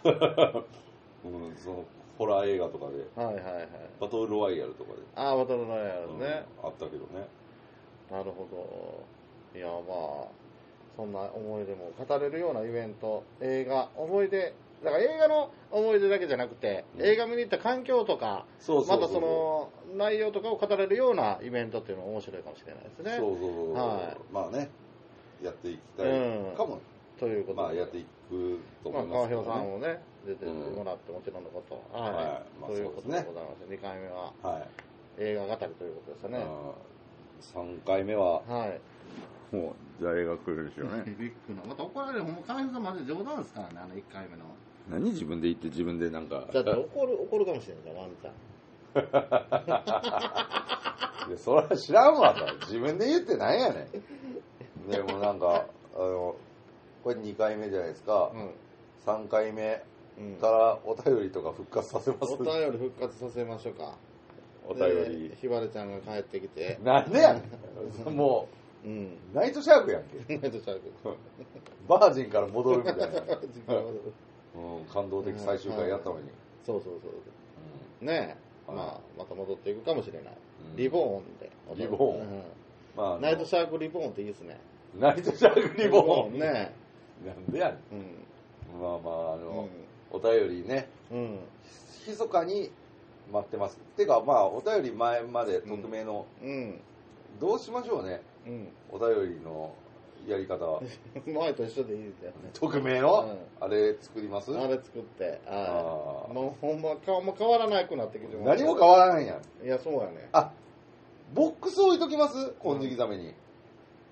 D: そのホラー映画とかで、バトルロワイヤルとかで。
B: バトルロワイヤルね。
D: あったけどね。
B: なるほど。いや、まあ、そんな思い出も語れるようなイベント、映画、思い出、だから映画の思い出だけじゃなくて、映画見に行った環境とか、またその内容とかを語れるようなイベントっていうのも面白いかもしれないですね。
D: まあね、やっていきたいかも。
B: ということで。
D: まあやっていくと思います
B: 川平さんもね、出てもらってもちろんのこと。ということでございます。2回目は映画語りということですね。
D: 3回目は、
A: もう、じゃあ映画来るでしょうね。
B: ビッグな。また怒られる。ほんま川平さんマジで冗談ですからね、1回目の。
A: 何自分で言って自分でなんか。
B: だって怒るかもしれないじゃん、ワンちゃん。
D: いや、それは知らんわ。自分で言ってなんやねん。でもなんか、これ2回目じゃないですか。3回目からお便りとか復活させます。
B: お便り復活させましょうか。
D: お便り。
B: ひばりちゃんが帰ってきて。
D: なんでやねん。もう、ナイトシャークやんけ。
B: ナイトシャーク。
D: バージンから戻るみたいな。感動的最終回やったのに。
B: そう。ねえ。また戻っていくかもしれない。リボーンで。
D: リボーン。
B: ナイトシャークリボーンっていいですね。
D: ナイトシャークリボーン。
B: ね
D: え。なんでやねん。まあお便りね。密かに待ってます。てかお便り前まで匿名の。どうしましょうね。お便りのやり方。
B: 前と一緒でいいですよね。
D: 匿名のあれ作ります？
B: あれ作って。もうほんま変わらなくなってきてます。
D: 何も変わらないやん。
B: いや、そうやね。
D: ボックス置いときます？金色ザメに。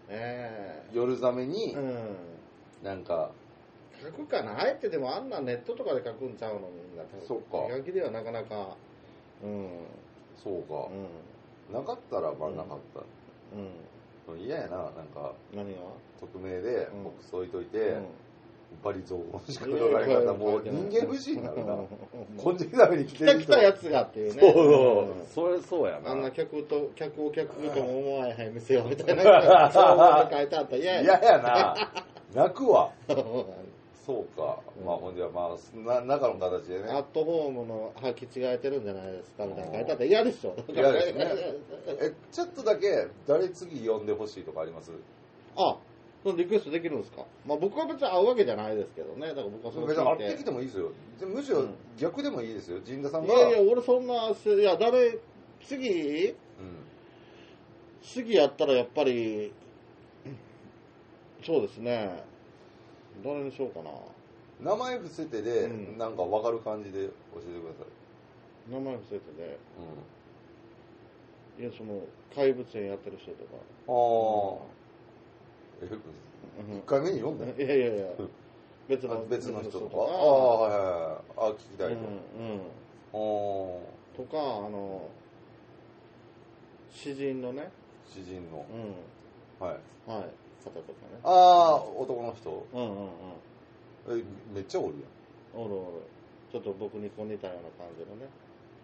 D: 夜ざめに、なんか
B: 書くかな、あえて。でもあんなネットとかで書くんちゃうの、みんな。
D: そうか。
B: 手書きではなかなか。
D: そうか。なかったらまあなかった。嫌やな、なんか。
B: 何が？
D: 匿名でボックス置いといて、バリ雑言しか書かれ方、もう人間不信になるな。金色ざめに来てる人。
B: 来たやつがっていうね。
A: それそうやな。
B: あんな客を客とも思わへん店よみたいな。そう書いてあったら嫌や。
D: 嫌やな。泣くわ。そうか。まあほんじゃまあ中の形でね。
B: アットホームの履き違えてるんじゃないですかみたいな書いてあったら嫌でしょ。
D: 嫌ですね。ちょっとだけ誰次呼んでほしいとかあります？
B: リクエストできるんですか？まあ僕は別に会うわけじゃないですけどね。だから僕はそれ聞いて。別に
D: 会ってきてもいいですよ。むしろ逆でもいいですよ。陣田さんが。
B: いや俺そんな、次やったらやっぱり、そうですね。誰にしようかな。
D: 名前伏せてで、なんか分かる感じで教えてください。
B: 名前伏せてで。いや、その、怪物園やってる人とか。
D: 1回目に読んだ。
B: いや別の人とか。
D: 聞きたいと。
B: とか、詩人のね。
D: 詩人の。
B: はい。方とかね。
D: 男の人。めっちゃおるやん。
B: おる。ちょっと僕に似たような感じのね。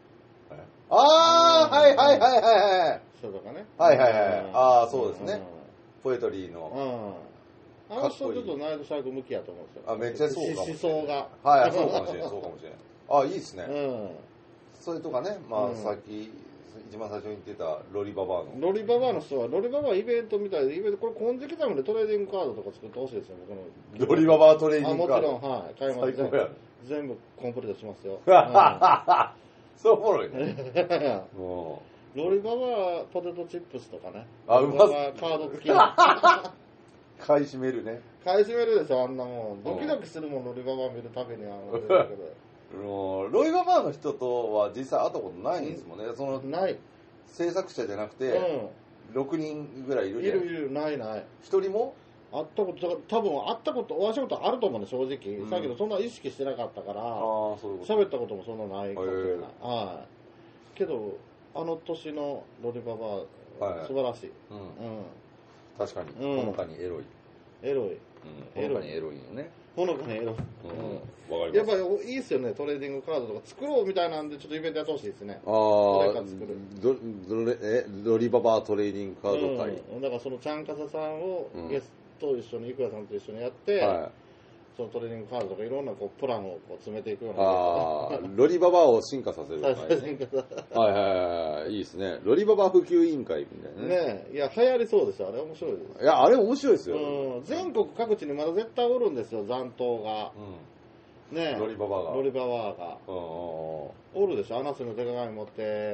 D: はい。
B: 人とかね。
D: そうですね。ポエトリーの。
B: あの人ちょっとナイトシャーク向きやと思うんですよ。
D: めっちゃそうかもしれない。
B: 思想が。
D: そうかもしれない。いいですね。それとかね、まあさっき一番最初に言ってたロリババアの。
B: ロリババアの人は、ロリババアイベントみたいで、これ金色ざめでトレーディングカードとか作ってほしいですよ、僕の。
D: ロリババアトレーディングカード。
B: もちろん、買います。全部コンプリートしますよ。
D: そうおもろいね。
B: ロリババアポテトチップスとかね。
D: うまそう。
B: カード付き。
D: 買い占めるね。
B: 買い占めるでしょ、あんなもん。ドキドキするもん、ロリババア見るたびに。
D: ロイババアの人とは実際会ったことないんですもんね。
B: ない。
D: 制作者じゃなくて、6人ぐらいいるじゃん。
B: いる、ない。
D: 一人も
B: 会ったこと、多分会ったこと、お会いしたことあると思うね、正直。だけど、そんな意識してなかったから、喋ったこともそんなないかもしれない。けど、あの年のロリババア、素晴らしい。
D: 確かに、ほのかにエロい。
A: ほのかにエロいよね。
B: ほのかにエロい。やっぱりいいっすよね、トレーディングカードとか作ろうみたいなんで、ちょっとイベントやってほしいですね。
D: ロリババアトレーディングカード会。
B: だからそのちゃんかささんをゲストと一緒に、いくらさんと一緒にやって、そのトレーディングカードとかいろんなプランを詰めていくような。
D: ロリババアを進化させる。いいですね。ロリババア普及委員会みたいな
B: ね。いや、流行りそうですよ。あれ面白いです。
D: いや、あれ面白いですよ。
B: 全国各地にまだ絶対おるんですよ、残党が。ね、
D: ロリババア
B: が。おるでしょ。アナスの手鏡持って、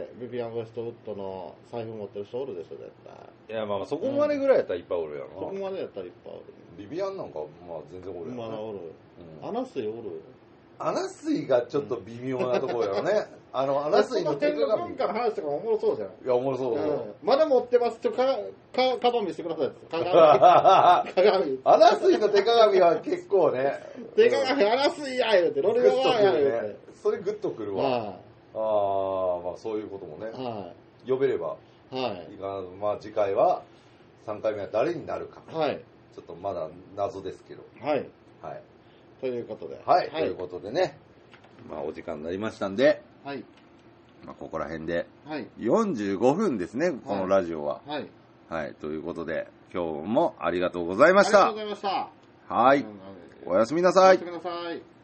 B: ビビアン・ウェストウッドの財布持ってる人おるでしょ、絶対。
A: いや、まあそこまでぐらいやったらいっぱいおるやろな。
B: そこまでやったらいっぱいおる。
D: ビビアンなんか、まあ全然おるやろ。
B: まだおる。アナスイおる。
D: アナスイがちょっと微妙なところやろね。アナスイの手
B: 鏡。文化の話とかもおもろそうじゃん。い
D: や、おもろそう。
B: まだ持ってます。カバン見せてください。鏡。
D: アナスイの手鏡は結構ね。
B: 手鏡、アナスイや言うて、ロリババアや言うて。
D: それグッとくるわ。まあそういうこともね。呼べれば。まあ次回は3回目は誰になるか。ちょっとまだ謎ですけど。
B: ということで。
A: ということでね。まあお時間になりましたんで。まあここら辺で。45分ですね、このラジオは。ということで、今日もありがとうございました。
B: ありがとうございました。
A: おやすみなさい。
B: おやすみなさい。